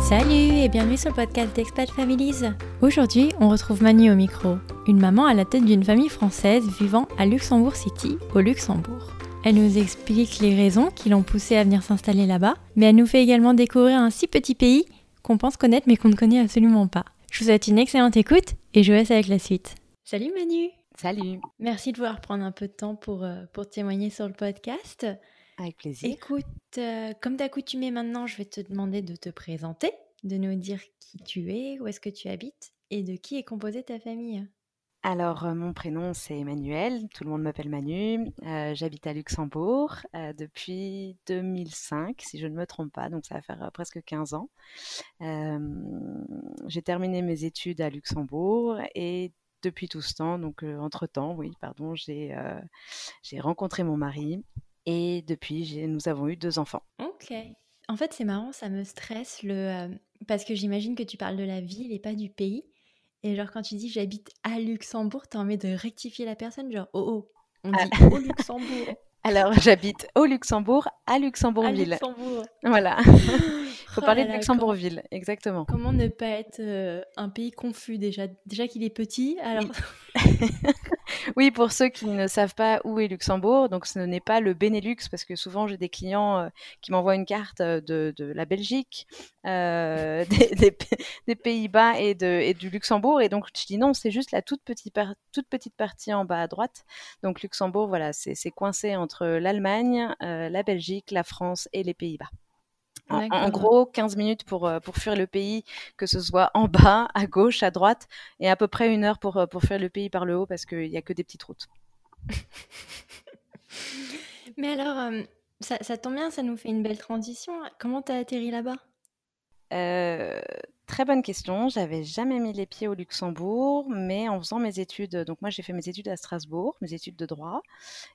Salut et bienvenue sur le podcast d'Expat Families. Aujourd'hui, on retrouve Manu au micro, une maman à la tête d'une famille française vivant à Luxembourg City, au Luxembourg. Elle nous explique les raisons qui l'ont poussée à venir s'installer là-bas, mais elle nous fait également découvrir un si petit pays qu'on pense connaître mais qu'on ne connaît absolument pas. Je vous souhaite une excellente écoute et je vous laisse avec la suite. Salut Manu. Salut. Merci de vouloir prendre un peu de temps pour témoigner sur le podcast. Avec plaisir. Écoute, comme d'accoutumé maintenant, je vais te demander de te présenter, de nous dire qui tu es, où est-ce que tu habites et de qui est composée ta famille. Alors, mon prénom, c'est Emmanuel. Tout le monde m'appelle Manu. J'habite à Luxembourg depuis 2005, si je ne me trompe pas. Donc, ça va faire presque 15 ans. J'ai terminé mes études à Luxembourg et depuis tout ce temps, donc entre-temps, j'ai rencontré mon mari et depuis, nous avons eu 2 enfants. Ok. En fait, c'est marrant, ça me stresse parce que j'imagine que tu parles de la ville et pas du pays. Et genre, quand tu dis j'habite à Luxembourg, t'as envie de rectifier la personne, genre oh, on dit au Luxembourg, Alors, j'habite au Luxembourg, à à Luxembourgville. Luxembourg. Voilà. Faut Oh parler là de là, Luxembourgville, exactement. comment ne pas être un pays confus déjà qu'il est petit, alors Oui. Oui, pour ceux qui ne savent pas où est Luxembourg, donc ce n'est pas le Benelux, parce que souvent j'ai des clients qui m'envoient une carte de la Belgique, des Pays-Bas et du Luxembourg, et donc je dis non, c'est juste la toute petite partie en bas à droite. Donc Luxembourg, voilà, c'est coincé entre l'Allemagne, la Belgique, la France et les Pays-Bas. En D'accord. gros, 15 minutes pour fuir le pays, que ce soit en bas, à gauche, à droite, et à peu près 1 heure pour fuir le pays par le haut, parce qu'il n'y a que des petites routes. Mais alors, ça tombe bien, ça nous fait une belle transition. Comment t'as atterri là-bas? Très bonne question. J'avais jamais mis les pieds au Luxembourg, mais en faisant mes études, donc moi j'ai fait mes études à Strasbourg, mes études de droit,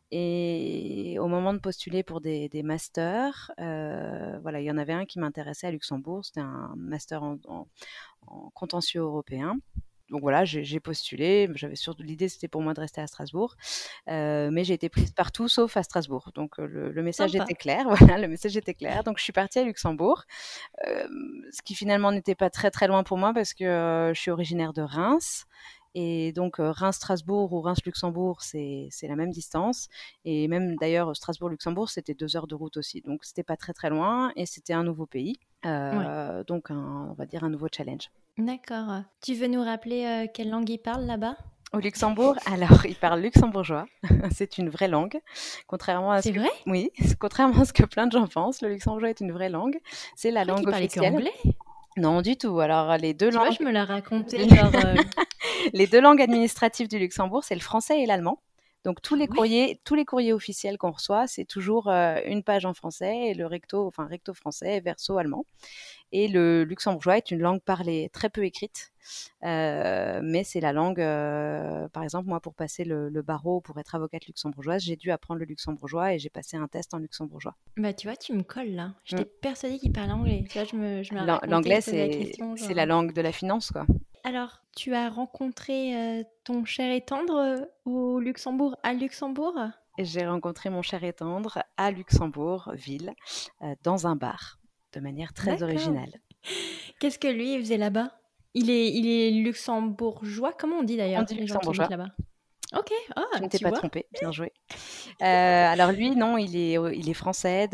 et au moment de postuler pour des masters, voilà, il y en avait un qui m'intéressait à Luxembourg, c'était un master en contentieux européen. Donc voilà, j'ai postulé. J'avais surtout l'idée, c'était pour moi de rester à Strasbourg, mais j'ai été prise partout sauf à Strasbourg. Donc le message Sympa. était clair. Voilà, le message était clair. Donc je suis partie à Luxembourg, ce qui finalement n'était pas très très loin pour moi parce que je suis originaire de Reims. Et donc Reims-Strasbourg ou Reims-Luxembourg, c'est la même distance. Et même d'ailleurs Strasbourg-Luxembourg, c'était 2 heures de route aussi. Donc c'était pas très très loin et c'était un nouveau pays. Ouais. Donc on va dire un nouveau challenge. D'accord. Tu veux nous rappeler quelle langue ils parlent là-bas? Au Luxembourg, alors ils parlent luxembourgeois. C'est une vraie langue, contrairement à ce C'est que vrai? oui, contrairement à ce que plein de gens pensent. Le luxembourgeois est une vraie langue. C'est Je la crois qu'ils langue parlaient que officielle. anglais. Non, du tout. Alors les 2 Tu vois, langues, je me la racontais, genre. les 2 langues administratives du Luxembourg, c'est le français et l'allemand. Donc Ah ouais? tous les courriers officiels qu'on reçoit, c'est toujours une page en français et le recto français et verso allemand. Et le luxembourgeois est une langue parlée, très peu écrite, mais c'est la langue, par exemple, moi, pour passer le barreau, pour être avocate luxembourgeoise, j'ai dû apprendre le luxembourgeois et j'ai passé un test en luxembourgeois. Bah tu vois, tu me colles là. J'étais Mm. persuadée qu'ils parlaient anglais. Tu vois, je me la racontais, L'anglais, je posais la question, c'est genre. la langue de la finance, quoi. Alors, tu as rencontré ton cher et tendre au Luxembourg, à Luxembourg? Et j'ai rencontré mon cher et tendre à Luxembourg, ville, dans un bar, de manière très D'accord. originale. Qu'est-ce que lui il faisait là-bas? Il est luxembourgeois? Comment on dit On d'ailleurs, dit les gens qui habitent luxembourgeois. là-bas? Ok, Tu ah, ne t'es tu pas vois? trompé, bien joué. Alors lui, non, il est français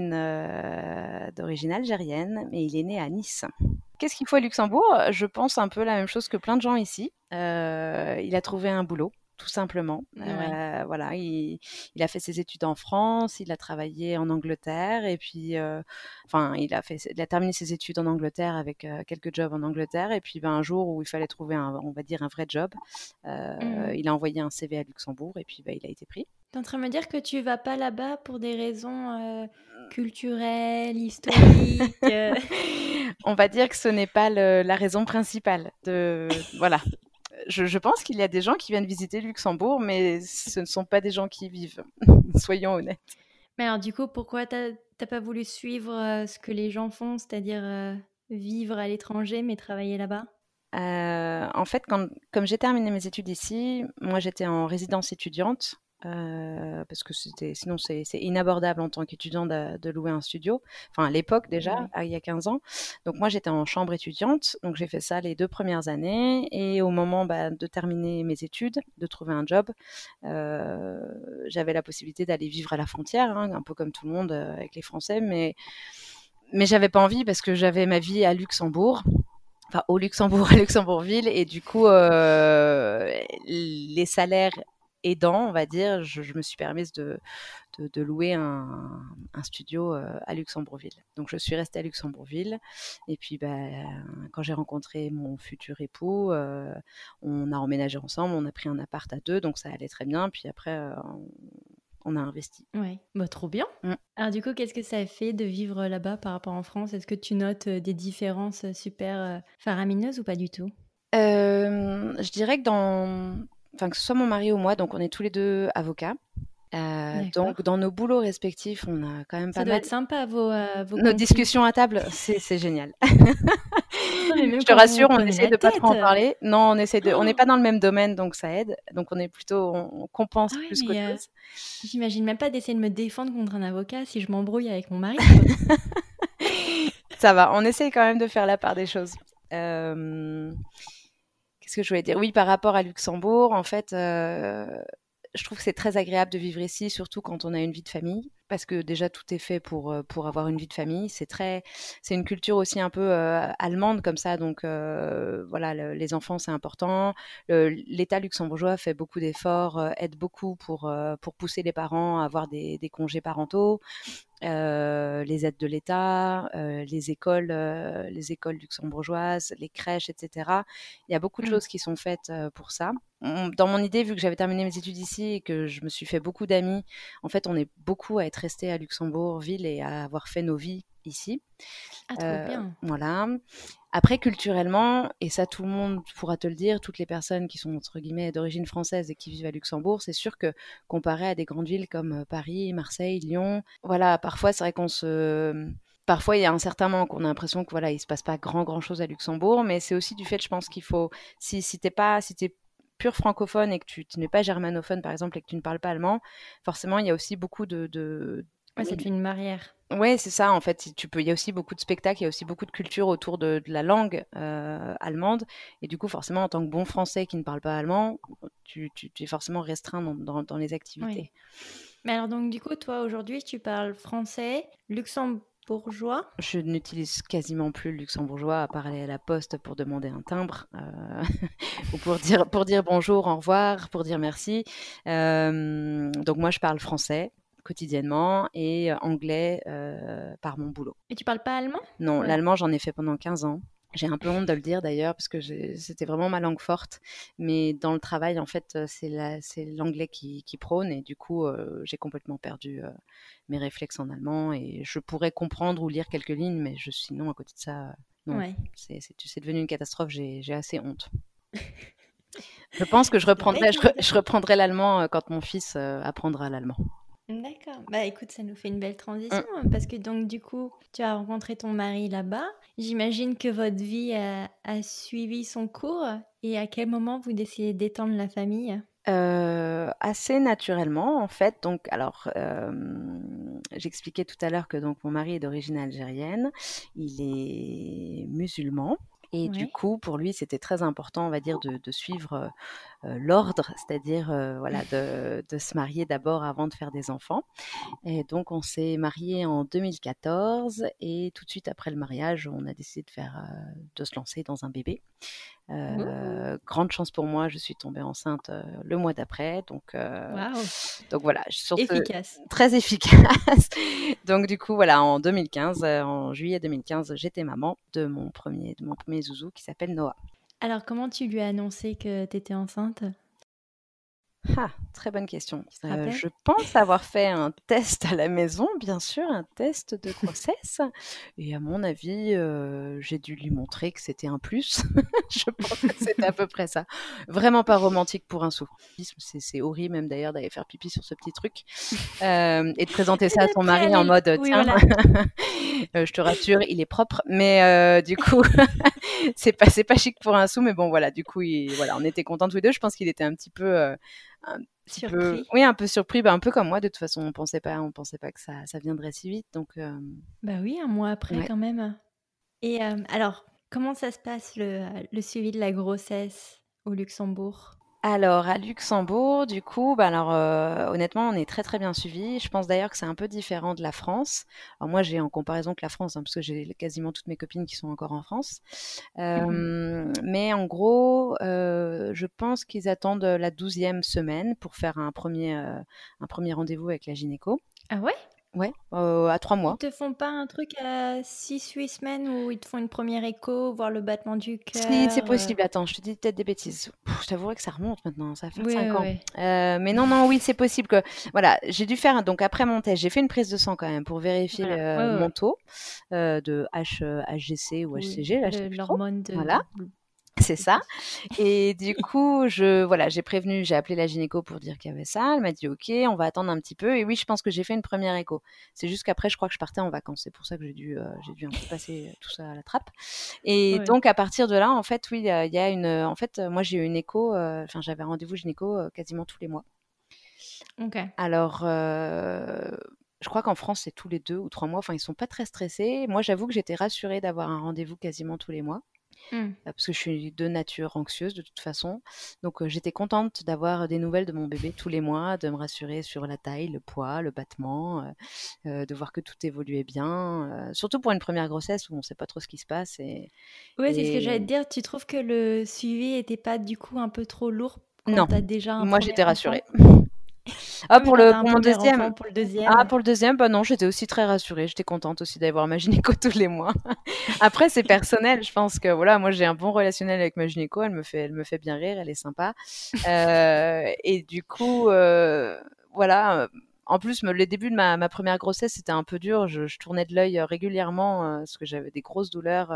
d'origine algérienne, mais il est né à Nice. Qu'est-ce qu'il faut à Luxembourg? Je pense un peu la même chose que plein de gens ici. Il a trouvé un boulot, tout simplement. Ouais. Voilà, il a fait ses études en France, il a travaillé en Angleterre et puis, enfin, il a terminé ses études en Angleterre avec quelques jobs en Angleterre et puis ben, un jour où il fallait trouver on va dire un vrai job, il a envoyé un CV à Luxembourg et puis ben, il a été pris. T'es en train de me dire que tu vas pas là-bas pour des raisons culturelles, historiques. On va dire que ce n'est pas la raison principale voilà. Je pense qu'il y a des gens qui viennent visiter Luxembourg, mais ce ne sont pas des gens qui y vivent. Soyons honnêtes. Mais alors du coup, pourquoi t'as pas voulu suivre ce que les gens font, c'est-à-dire vivre à l'étranger mais travailler là-bas? En fait, comme j'ai terminé mes études ici, moi j'étais en résidence étudiante. parce que sinon c'est inabordable en tant qu'étudiant de louer un studio. Enfin, à l'époque déjà, Ouais. il y a 15 ans. Donc moi, j'étais en chambre étudiante, donc j'ai fait ça les 2 premières années et au moment, de terminer mes études, de trouver un job, j'avais la possibilité d'aller vivre à la frontière, hein, un peu comme tout le monde, avec les Français, mais j'avais pas envie parce que j'avais ma vie à Luxembourg, enfin au Luxembourg, à Luxembourgville, et du coup, les salaires aidant, on va dire, je me suis permise de louer un studio à Luxembourgville. Donc je suis restée à Luxembourgville, et puis quand j'ai rencontré mon futur époux, on a emménagé ensemble, on a pris un appart à 2, donc ça allait très bien. Puis après, on a investi. Ouais, bah, trop bien. Mm. Alors du coup, qu'est-ce que ça fait de vivre là-bas par rapport en France? Est-ce que tu notes des différences super faramineuses ou pas du tout? Je dirais enfin, que ce soit mon mari ou moi, donc on est tous les deux avocats. D'accord. Donc dans nos boulots respectifs, on a quand même Ça pas doit mal. être sympa vos Nos confines. discussions à table, c'est génial. Non, mais même Je te quand vous vous rassure, on prenez essaie la de pas trop tête. en parler. Non, on n'est Oh. pas dans le même domaine, donc ça aide. Donc on compense Ah ouais, plus mais qu'autre chose. j'imagine même pas d'essayer de me défendre contre un avocat si je m'embrouille avec mon mari, quoi. Ça va, on essaye quand même de faire la part des choses. Qu'est-ce que je voulais dire? Oui, par rapport à Luxembourg, en fait, je trouve que c'est très agréable de vivre ici, surtout quand on a une vie de famille, parce que déjà tout est fait pour avoir une vie de famille. C'est une culture aussi un peu allemande comme ça, donc voilà, les enfants c'est important. L'État luxembourgeois fait beaucoup d'efforts, aide beaucoup pour pousser les parents à avoir des congés parentaux. Les aides de l'État, les écoles luxembourgeoises, les crèches, etc. Il y a beaucoup de Mm. choses qui sont faites pour ça. Dans mon idée, vu que j'avais terminé mes études ici et que je me suis fait beaucoup d'amis, en fait, on est beaucoup à être resté à Luxembourg-Ville et à avoir fait nos vies ici. Ah, trop bien. Voilà. Après, culturellement, et ça tout le monde pourra te le dire, toutes les personnes qui sont entre guillemets d'origine française et qui vivent à Luxembourg, c'est sûr que comparé à des grandes villes comme Paris, Marseille, Lyon, voilà, parfois c'est vrai Parfois, il y a un certain manque. On a l'impression que voilà, il se passe pas grand chose à Luxembourg, mais c'est aussi du fait, je pense qu'il faut, si t'es pur francophone et que tu n'es pas germanophone par exemple et que tu ne parles pas allemand, forcément, il y a aussi beaucoup Ouais, ça oui, te fait une barrière. ouais, c'est ça, en fait. Il y a aussi beaucoup de spectacles, il y a aussi beaucoup de culture autour de la langue allemande. Et du coup, forcément, en tant que bon français qui ne parle pas allemand, tu es forcément restreint dans les Oui. activités. Mais alors donc du coup, toi aujourd'hui, tu parles français, luxembourgeois. Je n'utilise quasiment plus le luxembourgeois à part aller à la poste pour demander un timbre ou pour dire bonjour, au revoir, pour dire merci. Donc moi, je parle français quotidiennement et anglais par mon boulot. Et tu parles pas allemand? Non, Ouais. l'allemand, j'en ai fait pendant 15 ans. J'ai un peu honte de le dire d'ailleurs parce que c'était vraiment ma langue forte. Mais dans le travail, en fait, c'est l'anglais qui prône et du coup, j'ai complètement perdu mes réflexes en allemand et je pourrais comprendre ou lire quelques lignes, mais sinon, à côté de ça, non, Ouais. c'est devenu une catastrophe. J'ai assez honte. Je pense que Ça doit être je évident. reprendrai l'allemand quand mon fils apprendra l'allemand. D'accord. Bah écoute, ça nous fait une belle Mm. transition hein, parce que donc du coup, tu as rencontré ton mari là-bas. J'imagine que votre vie a suivi son cours et à quel moment vous décidez d'étendre la famille? Assez naturellement en fait, donc alors, j'expliquais tout à l'heure que donc mon mari est d'origine algérienne, il est musulman et du Ouais. coup pour lui c'était très important on va dire de suivre, l'ordre, c'est-à-dire, voilà de se marier d'abord avant de faire des enfants et donc on s'est mariés en 2014 et tout de suite après le mariage, on a décidé de se lancer dans un bébé. Ouh, Grande chance pour moi, je suis tombée enceinte, le mois d'après, waouh, donc voilà, sur ce efficace. très efficace. Donc du coup, voilà, en 2015, en juillet 2015, j'étais maman de mon premier zouzou qui s'appelle Noah. Alors comment tu lui as annoncé que tu étais enceinte? Ah, très bonne question. Tu te rappelles? Je pense avoir fait un test à la maison, bien sûr, un test de grossesse et à mon avis, j'ai dû lui montrer que c'était un plus. Je pense que c'était à peu près ça. Vraiment pas romantique pour un sou. C'est horrible même d'ailleurs d'aller faire pipi sur ce petit truc, et de présenter Et ça à d'être son prêt à mari en aller mode, oui «Tiens, voilà. je te rassure, il est propre», mais du coup, c'est pas chic pour un sou, mais bon voilà, du coup, voilà, on était contents tous les 2. Je pense qu'il était un petit peu, Surpris. Oui, un peu surpris, un peu comme moi. De toute façon, on pensait pas que ça viendrait si vite. Donc, Bah oui, un mois après ouais. quand même. Et alors, comment ça se passe le suivi de la grossesse au Luxembourg? Alors, à Luxembourg, du coup, honnêtement, on est très très bien suivis. Je pense d'ailleurs que c'est un peu différent de la France. Alors moi, j'ai en comparaison que la France, parce que j'ai quasiment toutes mes copines qui sont encore en France. Mhm. Mais en gros, je pense qu'ils attendent la 12e semaine pour faire un premier rendez-vous avec la gynéco. Ah ouais? Ouais, à 3 Ils mois. te font pas un truc à 6-8 semaines où ils te font une première écho, voir le battement du Si, c'est cœur possible. Attends, je te dis peut-être des bêtises. Je t'avouerai que ça remonte maintenant, ça va faire Oui, 5 oui, ans. oui. Mais non, non, oui, c'est possible que... Voilà, j'ai dû faire, donc après mon test, j'ai fait une prise de sang quand même pour vérifier Voilà. Ouais, ouais, mon ouais. taux de HGC ou Oui, HCG, là, je sais plus trop. l'hormone Voilà, de c'est ça. glucose. Et du coup, voilà, j'ai appelé la gynéco pour dire qu'il y avait ça. Elle m'a dit, OK, on va attendre un petit peu. Et oui, je pense que j'ai fait une première écho. C'est juste qu'après, je crois que je partais en vacances. C'est pour ça que j'ai dû un peu passer tout ça à la trappe. Et Ouais. donc, à partir de là, en fait, oui, il y a en fait, moi, j'ai eu une écho, j'avais un rendez-vous gynéco quasiment tous les mois. Ok. Alors, je crois qu'en France, c'est tous les 2 ou 3 mois. Enfin, ils sont pas très stressés. Moi, j'avoue que j'étais rassurée d'avoir un rendez-vous quasiment tous les mois. Hmm. Parce que je suis de nature anxieuse de toute façon. Donc, j'étais contente d'avoir des nouvelles de mon bébé tous les mois, de me rassurer sur la taille, le poids, le battement, de voir que tout évoluait bien. Surtout pour une première grossesse où on ne sait pas trop ce qui se passe. Ouais, c'est ce que Et j'allais te dire. Tu trouves que le suivi était pas du coup un peu trop lourd quand non, t'as déjà un moi premier j'étais enfant? rassurée. Ah, Ouais, mais quand t'as un pour mon premier deuxième, enfant, pour le deuxième. pour le deuxième, bah non, j'étais aussi très rassurée. J'étais contente aussi d'aller voir ma gynéco tous les mois. Après, c'est personnel. Je pense que voilà, moi j'ai un bon relationnel avec ma gynéco. Elle me fait bien rire. Elle est sympa. Et du coup, voilà. En plus, le début de ma première grossesse, c'était un peu dur. Je tournais de l'œil régulièrement parce que j'avais des grosses douleurs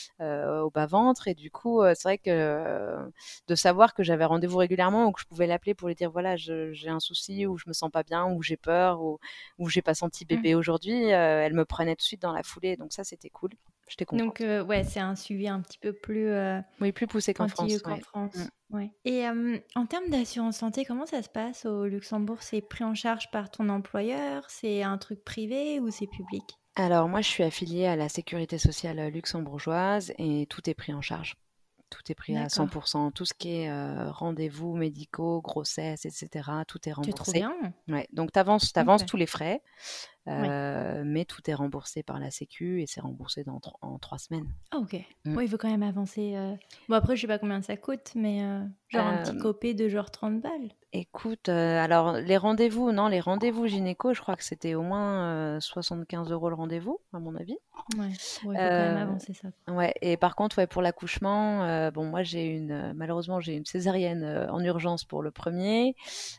au bas-ventre. Et du coup, c'est vrai que de savoir que j'avais rendez-vous régulièrement ou que je pouvais l'appeler pour lui dire voilà, j'ai un souci ou je me sens pas bien ou j'ai peur ou j'ai pas senti Hmm. bébé aujourd'hui, elle me prenait tout de suite dans la foulée. Donc ça, c'était cool. J'étais Donc, contente. ouais, c'est un suivi un petit peu plus Oui, plus poussé qu'en pointilleux France. qu'en Ouais. Mm. France. Ouais. Et en termes d'assurance santé, comment ça se passe au Luxembourg? C'est pris en charge par ton employeur? C'est un truc privé ou c'est public? Alors moi, je suis affiliée à la sécurité sociale luxembourgeoise et tout est pris en charge. Tout est pris à D'accord. 100%. Tout ce qui est rendez-vous médicaux, grossesse, etc., tout est C'est trop remboursé. bien. Ouais, donc t'avances Ok. tous les frais, Ouais. mais tout est remboursé par la Sécu et c'est remboursé en 3 semaines. Ah, ok. Mm. Bon, il faut quand même avancer. Bon, après, je sais pas combien ça coûte, mais genre un petit Euh, copé de genre 30 balles. Écoute, alors les rendez-vous, non, les rendez-vous gynéco, je crois que c'était au moins 75 € le rendez-vous, à mon avis. Ouais. Bon, il faut quand même Euh, avancer ça, quoi. Ouais, et par contre, ouais, pour l'accouchement, bon, moi, malheureusement, j'ai une césarienne en urgence pour le premier.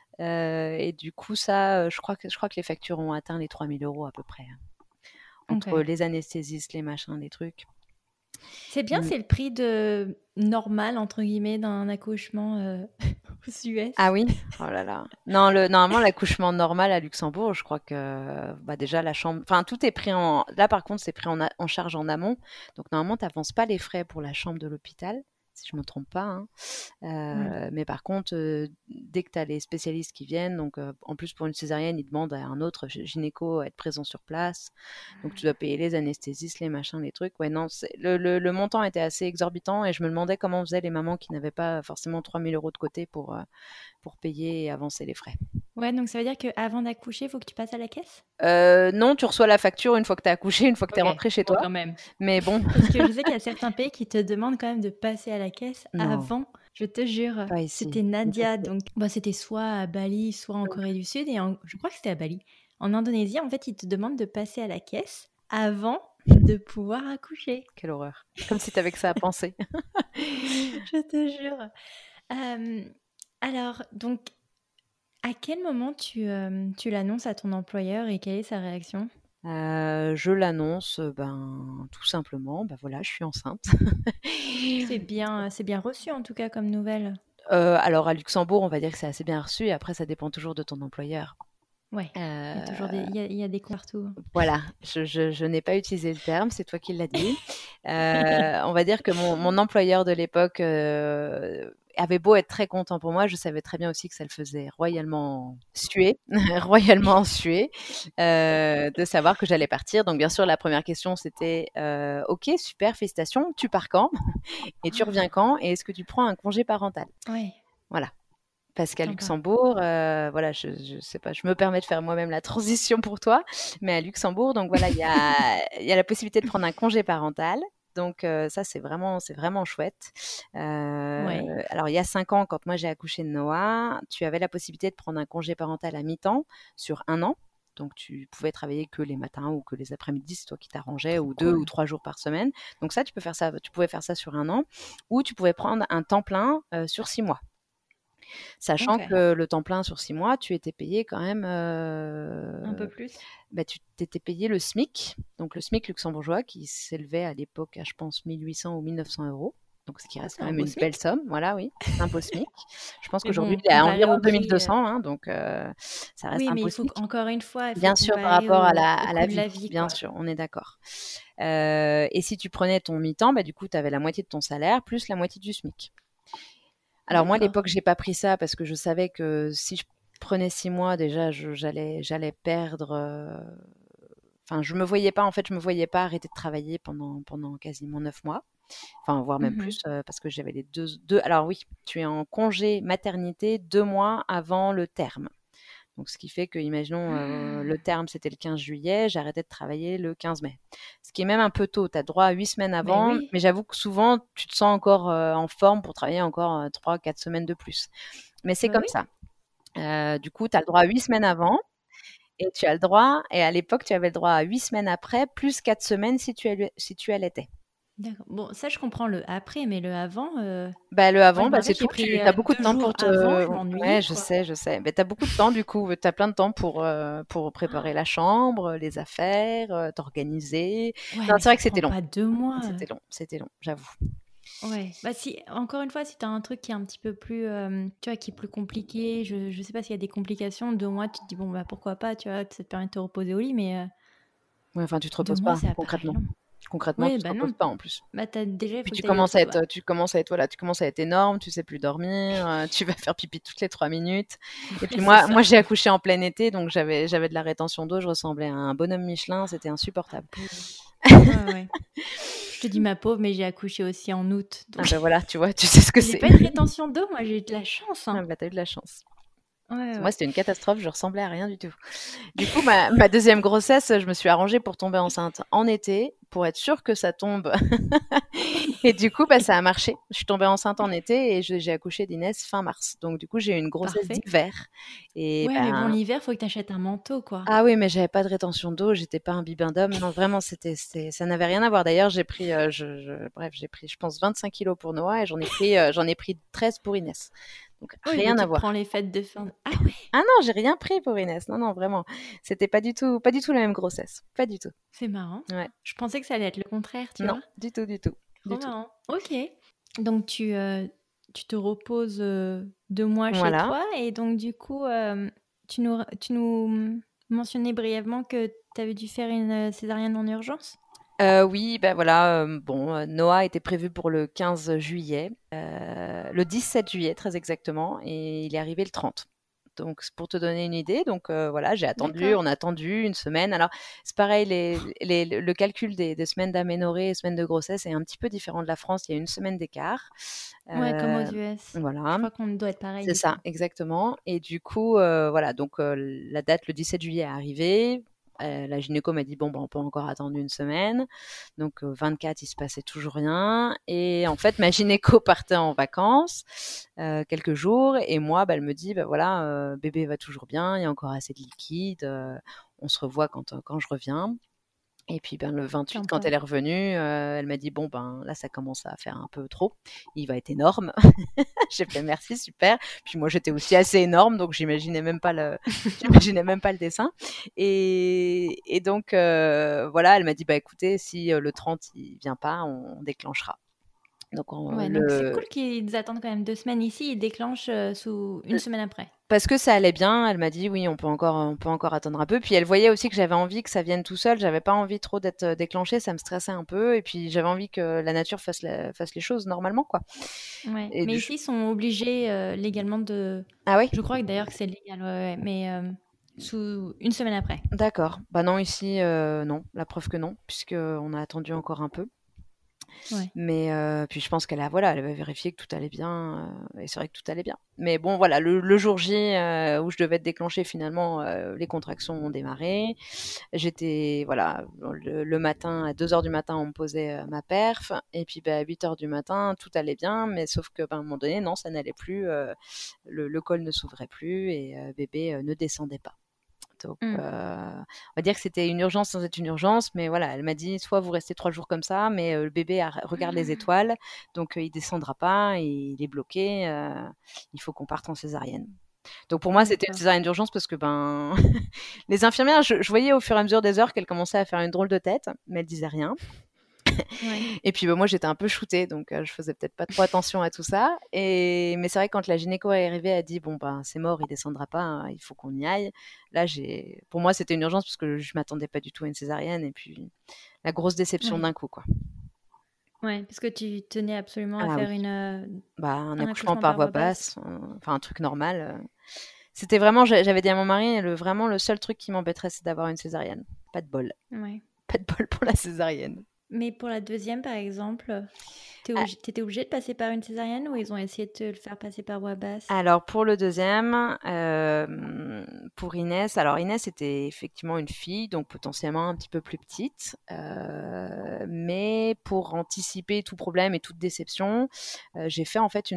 Et du coup, ça, je crois que les factures ont atteint les 3 000 € à peu près, hein, Ok. entre les anesthésistes, les machins, les trucs. C'est bien, Mm. c'est le prix de normal, entre guillemets, d'un accouchement aux Ah US. oui? Oh là là. Non, normalement, l'accouchement normal à Luxembourg, je crois que bah, déjà la chambre. Enfin, tout est pris en. Là, par contre, c'est pris en charge en amont. Donc, normalement, tu n'avances pas les frais pour la chambre de l'hôpital, si je ne me trompe pas, hein. Ouais. Mais par contre, dès que tu as les spécialistes qui viennent, donc en plus pour une césarienne, ils demandent à un autre gynéco à être présent sur place. Donc tu dois payer les anesthésistes, les machins, les trucs. Ouais, non, le montant était assez exorbitant et je me demandais comment faisaient les mamans qui n'avaient pas forcément 3 000 € de côté pour payer et avancer les frais. Ouais, donc ça veut dire qu'avant d'accoucher, il faut que tu passes à la caisse? Non, tu reçois la facture une fois que tu as accouché, une fois que tu es Ok, rentré chez bon, toi. quand même. Mais bon, Parce que je sais qu'il y a certains pays qui te demandent quand même de passer à la caisse non, avant. Je te jure, pas c'était ici. Nadia, Impossible. donc bah, c'était soit à Bali, soit en Corée du Sud, et je crois que c'était à Bali. En Indonésie, en fait, ils te demandent de passer à la caisse avant de pouvoir accoucher. Quelle horreur. Comme si tu avais que ça à penser. Je te jure. Euh, alors, donc, à quel moment tu l'annonces à ton employeur et quelle est sa réaction? Je l'annonce, tout simplement, bah voilà, je suis enceinte. C'est bien reçu en tout cas comme nouvelle. Alors à Luxembourg, on va dire que c'est assez bien reçu et après ça dépend toujours de ton employeur. Ouais, il y a toujours il y a des coins partout. Voilà, je n'ai pas utilisé le terme, c'est toi qui l'as dit. On va dire que mon employeur de l'époque, avait beau être très content pour moi, je savais très bien aussi que ça le faisait royalement suer, royalement suer, de savoir que j'allais partir. Donc bien sûr, la première question c'était OK, super, félicitations, tu pars quand? Et tu reviens quand? Et est-ce que tu prends un congé parental? Ouais, Voilà. Parce qu'à sympa. Luxembourg, voilà, je sais pas, je me permets de faire moi-même la transition pour toi, mais à Luxembourg, donc voilà, il y a la possibilité de prendre un congé parental. Donc ça, c'est vraiment chouette. Ouais, Alors, il y a 5 ans, quand moi j'ai accouché de Noah, tu avais la possibilité de prendre un congé parental à mi-temps sur 1 an. Donc, tu pouvais travailler que les matins ou que les après-midi, c'est toi qui t'arrangeais, trop ou 2 ou cool. 3 jours par semaine. Donc ça, tu pouvais faire ça sur 1 an, ou tu pouvais prendre un temps plein sur 6 mois. Sachant Ok, que le temps plein sur 6 mois, tu étais payé quand même, un peu plus. bah, tu t'étais payé le SMIC, donc le SMIC luxembourgeois qui s'élevait à l'époque à, je pense, 1 800 ou 1 900 €. Donc, ce qui Ah, reste c'est quand un même beau une belle SMIC. somme. Voilà, oui, c'est un beau SMIC. Je pense Mais qu'aujourd'hui, bon, il est à comparé environ au prix. 2200, hein, donc ça reste Oui, un mais beau il faut SMIC. encore une fois, il faut Bien sûr, par comparer rapport au à la coût de vie, la vie, bien quoi. sûr, on est d'accord. Et si tu prenais ton mi-temps, bah, du coup, tu avais la moitié de ton salaire plus la moitié du SMIC. Alors moi, à D'accord. l'époque, j'ai pas pris ça parce que je savais que si je prenais 6 mois, déjà, j'allais perdre. Enfin, je me voyais pas arrêter de travailler pendant quasiment 9 mois. Enfin, voire même Mhm. plus, parce que j'avais les deux. Alors oui, tu es en congé maternité 2 mois avant le terme. Donc, ce qui fait que, imaginons, le terme, c'était le 15 juillet, j'arrêtais de travailler le 15 mai. Ce qui est même un peu tôt. Tu as droit à 8 semaines Mais avant, oui, mais j'avoue que souvent, tu te sens encore en forme pour travailler encore 3, 4 semaines de plus. Mais c'est bah comme oui. ça. Du coup, tu as le droit à 8 semaines avant et tu as le droit, et à l'époque, tu avais le droit à 8 semaines après, plus 4 semaines si tu allaitais. D'accord. Bon, ça, je comprends le après, mais le avant. Bah, le Moi, avant, je me bah, rappelle, c'est j'ai tout. pris Tu as beaucoup de deux temps jours pour te. avant, je Ouais, m'ennuyais, je quoi. sais, je sais. Mais tu as beaucoup de temps, du coup. Tu as plein de temps pour préparer la chambre, les affaires, t'organiser. Ouais, Non, mais c'est vrai ça que c'était prend long. pas 2 mois. C'était long, j'avoue. Ouais. Bah si, encore une fois, si t'as un truc qui est un petit peu plus, tu vois, qui est plus compliqué, je sais pas s'il y a des complications, 2 mois, tu te dis bon bah pourquoi pas, tu vois, ça te permet de te reposer au lit, mais Ouais, enfin, tu te deux reposes mois, pas, ça paraît concrètement. long. Concrètement, Oui, tu te bah reposes non. pas, en plus. Bah déjà, il Puis faut que tu ailles au lit, quoi. voilà, tu commences à être énorme, tu sais plus dormir, tu vas faire pipi toutes les 3 minutes. Et puis C'est moi, ça. j'ai accouché en plein été, donc j'avais de la rétention d'eau, je ressemblais à un bonhomme Michelin, c'était Ah, insupportable. pauvre. Ouais, ouais. Je te dis ma pauvre, mais j'ai accouché aussi en août, Ah donc ben voilà, tu vois, tu sais ce que j'ai c'est. pas eu de rétention d'eau, moi j'ai eu de la chance, Ah hein. bah, tu eu de la chance. Ouais, Moi, ouais. c'était une catastrophe, je ressemblais à rien du tout. Du coup, ma deuxième grossesse, je me suis arrangée pour tomber enceinte en été, pour être sûre que ça tombe. Et du coup, bah, ça a marché. Je suis tombée enceinte en été et j'ai accouché d'Inès fin mars. Donc du coup, j'ai eu une grossesse Parfait. d'hiver. Et Ouais, mais bon, ben, l'hiver, faut que t'achètes un manteau, quoi. ah oui, mais j'avais pas de rétention d'eau, j'étais pas un bibin d'homme. Non, vraiment, ça n'avait rien à voir. D'ailleurs, j'ai pris, bref, j'ai pris, je pense, 25 kilos pour Noah et j'en ai pris 13 pour Inès. Donc Oui, bah rien à tu te voir. prends les fêtes de fin. Ah ouais, Ah non, j'ai rien pris pour Inès. Non, non, vraiment. C'était pas du tout la même grossesse. Pas du tout. c'est marrant. Ouais. Je pensais que ça allait être le contraire, tu Non, vois. du tout, du tout, du Trop tout. marrant. Ok. Donc tu te reposes 2 mois chez Voilà. toi et donc du coup, tu nous mentionnais brièvement que tu avais dû faire une césarienne en urgence. Oui, ben voilà, bon, Noah était prévu pour le 15 juillet, le 17 juillet très exactement, et il est arrivé le 30. Donc c'est pour te donner une idée, donc voilà, D'accord. on a attendu une semaine. Alors c'est pareil, le calcul des semaines d'aménorrhée et semaines de grossesse est un petit peu différent de la France, il y a une semaine d'écart. Ouais, comme aux Heu, US. Je voilà, crois qu'on doit être pareil c'est du coup. ça, exactement, et du coup, voilà, donc la date, le 17 juillet est arrivée. La gynéco m'a dit: «Bon, bah, on peut encore attendre une semaine». Donc 24, il se passait toujours rien, et en fait, ma gynéco partait en vacances, quelques jours, et moi, bah, elle me dit: «Bah, voilà, bébé va toujours bien, il y a encore assez de liquide, on se revoit quand je reviens». Et puis, ben, le 28, quand Sympa. elle est revenue, elle m'a dit: «Bon, ben, là, ça commence à faire un peu trop. Il va être énorme». J'ai fait: «Merci, super». Puis moi, j'étais aussi assez énorme, donc j'imaginais même pas le dessin, et donc voilà, elle m'a dit: «Bah, écoutez, si, le 30 il vient pas, on déclenchera». Donc Ouais, donc c'est cool qu'ils attendent quand même 2 semaines ici et déclenchent, sous une semaine après. parce que ça allait bien, elle m'a dit: «Oui, on peut encore attendre un peu». Puis elle voyait aussi que j'avais envie que ça vienne tout seul. J'avais pas envie trop d'être, déclenchée, ça me stressait un peu et puis j'avais envie que la nature fasse les choses normalement, quoi. Ouais, Et mais du ici, ils sont obligés, légalement de Ah oui? je crois que d'ailleurs que c'est légal, ouais, ouais, mais sous une semaine après. D'accord. Bah non, ici, non, la preuve que non, puisqu'on a attendu encore un peu. Ouais. Mais puis je pense elle avait vérifié que tout allait bien, et c'est vrai que tout allait bien. Mais bon, voilà, le jour J, où je devais être déclenchée, finalement, les contractions ont démarré. J'étais voilà, le matin, à 2 heures du matin, on me posait, ma perf et puis, bah, à 8 heures du matin, tout allait bien, mais sauf que, bah, à un moment donné, non, ça n'allait plus, le col ne s'ouvrait plus et bébé, ne descendait pas. Donc, Mmh. on va dire que c'était une urgence sans être une urgence, mais voilà, elle m'a dit: «Soit vous restez 3 jours comme ça, mais le bébé regarde les étoiles, donc il descendra pas, il est bloqué, il faut qu'on parte en césarienne». Donc pour moi, c'était une D'accord. césarienne d'urgence parce que, ben, les infirmières, je voyais au fur et à mesure des heures qu'elles commençaient à faire une drôle de tête, mais elles disaient rien. Ouais. Et puis, bah, moi, j'étais un peu shootée, donc je faisais peut-être pas trop attention à tout ça. Mais c'est vrai que quand la gynéco est arrivée, elle a dit: «Bon, ben, c'est mort, il descendra pas, hein, il faut qu'on y aille». Là, pour moi, c'était une urgence parce que je m'attendais pas du tout à une césarienne et puis la grosse déception Ouais. d'un coup, quoi. Ouais, parce que tu tenais absolument à Ah oui, faire bah, un un accouchement accouchement par par voie voie basse. basse, enfin un truc normal, c'était vraiment j'avais dit à mon mari: Vraiment le seul truc qui m'embêterait, c'est d'avoir une césarienne. Pas de bol, Ouais. pas de bol pour la césarienne». Mais pour la deuxième, par exemple, t'étais obligée de passer par une césarienne ou ils ont essayé de te le faire passer par voie basse? Alors pour le deuxième, pour Inès, alors Inès était effectivement une fille, donc potentiellement un petit peu plus petite, mais pour anticiper tout problème et toute déception, j'ai fait en fait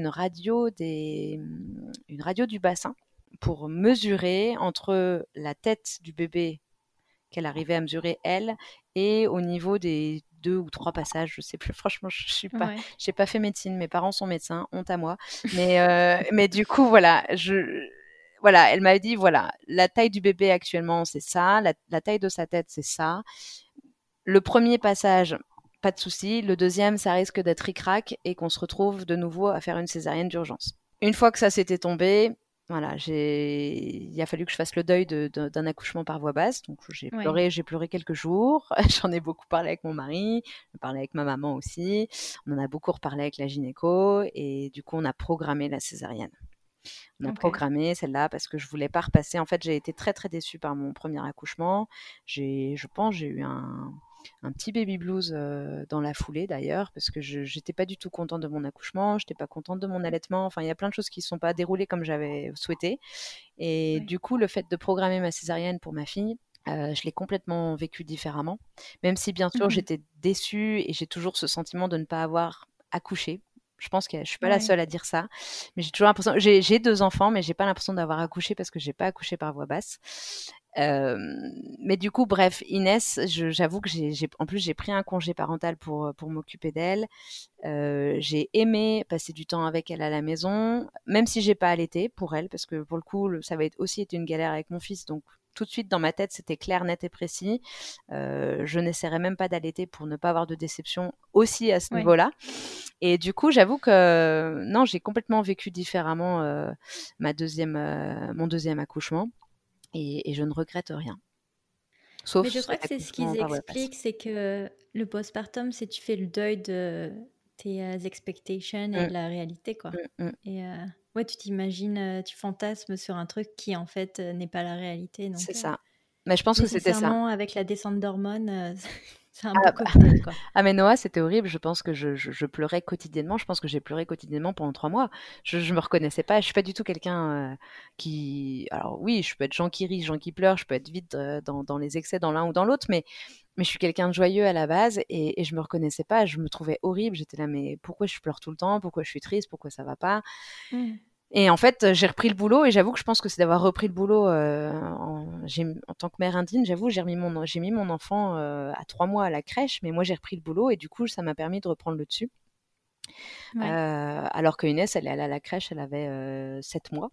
une radio du bassin pour mesurer entre la tête du bébé qu'elle arrivait à mesurer elle et au niveau des 2 ou 3 passages, je sais plus franchement Ouais. j'ai pas fait médecine, mes parents sont médecins, honte à moi. Mais du coup voilà, voilà, elle m'a dit: «Voilà, la taille du bébé actuellement, c'est ça, la taille de sa tête, c'est ça. Le premier passage, pas de souci, le deuxième, ça risque d'être ric-rac et qu'on se retrouve de nouveau à faire une césarienne d'urgence». Une fois que ça s'était tombé, voilà, il a fallu que je fasse le deuil d'un accouchement par voie basse. Donc Ouais. j'ai pleuré quelques jours. J'en ai beaucoup parlé avec mon mari, j'en ai parlé avec ma maman aussi. On en a beaucoup reparlé avec la gynéco et du coup, on a programmé la césarienne. On a OK. programmé celle-là parce que je voulais pas repasser. En fait, j'ai été très très déçue par mon premier accouchement. Je pense, j'ai eu un petit baby blues dans la foulée d'ailleurs, parce que je n'étais pas du tout contente de mon accouchement, je n'étais pas contente de mon allaitement. Enfin, il y a plein de choses qui ne sont pas déroulées comme j'avais souhaité. Et Ouais. du coup, le fait de programmer ma césarienne pour ma fille, je l'ai complètement vécu différemment. Même si bien sûr Mmh. j'étais déçue et j'ai toujours ce sentiment de ne pas avoir accouché. Je pense que je suis pas la Ouais. seule à dire ça, mais j'ai toujours l'impression. J'ai 2 enfants, mais j'ai pas l'impression d'avoir accouché parce que j'ai pas accouché par voie basse. Euh, mais du coup, bref, Inès, j'avoue que en plus j'ai pris un congé parental pour m'occuper d'elle. J'ai aimé passer du temps avec elle à la maison, même si j'ai pas allaité pour elle, parce que pour le coup, ça va aussi été une galère avec mon fils. Donc tout de suite dans ma tête, c'était clair, net et précis. Je n'essaierai même pas d'allaiter pour ne pas avoir de déception aussi à ce Ouais. niveau-là. Et du coup, j'avoue que non, j'ai complètement vécu différemment mon deuxième accouchement et je ne regrette rien, sauf Mais je crois cet que c'est ce qu'ils accouchement par voie basse. expliquent, c'est que le postpartum, c'est tu fais le deuil de tes expectations et Mm, de la réalité, quoi. mm, mm. Et ouais, tu t'imagines, tu fantasmes sur un truc qui, en fait, n'est pas la réalité. C'est Donc, ça. Mais je pense que c'était ça. nécessairement, avec la descente d'hormones, c'est un Ah, beau bah, cocktail, quoi. ah, mais Noah, c'était horrible. Je pense que je pleurais quotidiennement. Je pense que j'ai pleuré quotidiennement pendant 3 mois. Je me reconnaissais pas. Je suis pas du tout quelqu'un qui. Alors oui, je peux être Jean qui rit, Jean qui pleure. Je peux être vite dans les excès dans l'un ou dans l'autre. Mais je suis quelqu'un de joyeux à la base et je me reconnaissais pas. Je me trouvais horrible. J'étais là, mais pourquoi je pleure tout le temps? Pourquoi je suis triste? Pourquoi ça va pas? Mm. Et en fait, j'ai repris le boulot et j'avoue que je pense que c'est d'avoir repris le boulot en tant que mère indigne. J'avoue, j'ai mis mon enfant à 3 mois à la crèche, mais moi j'ai repris le boulot et du coup, ça m'a permis de reprendre le dessus. Ouais. Alors que Inès, elle est allée à la crèche, elle avait 7 mois.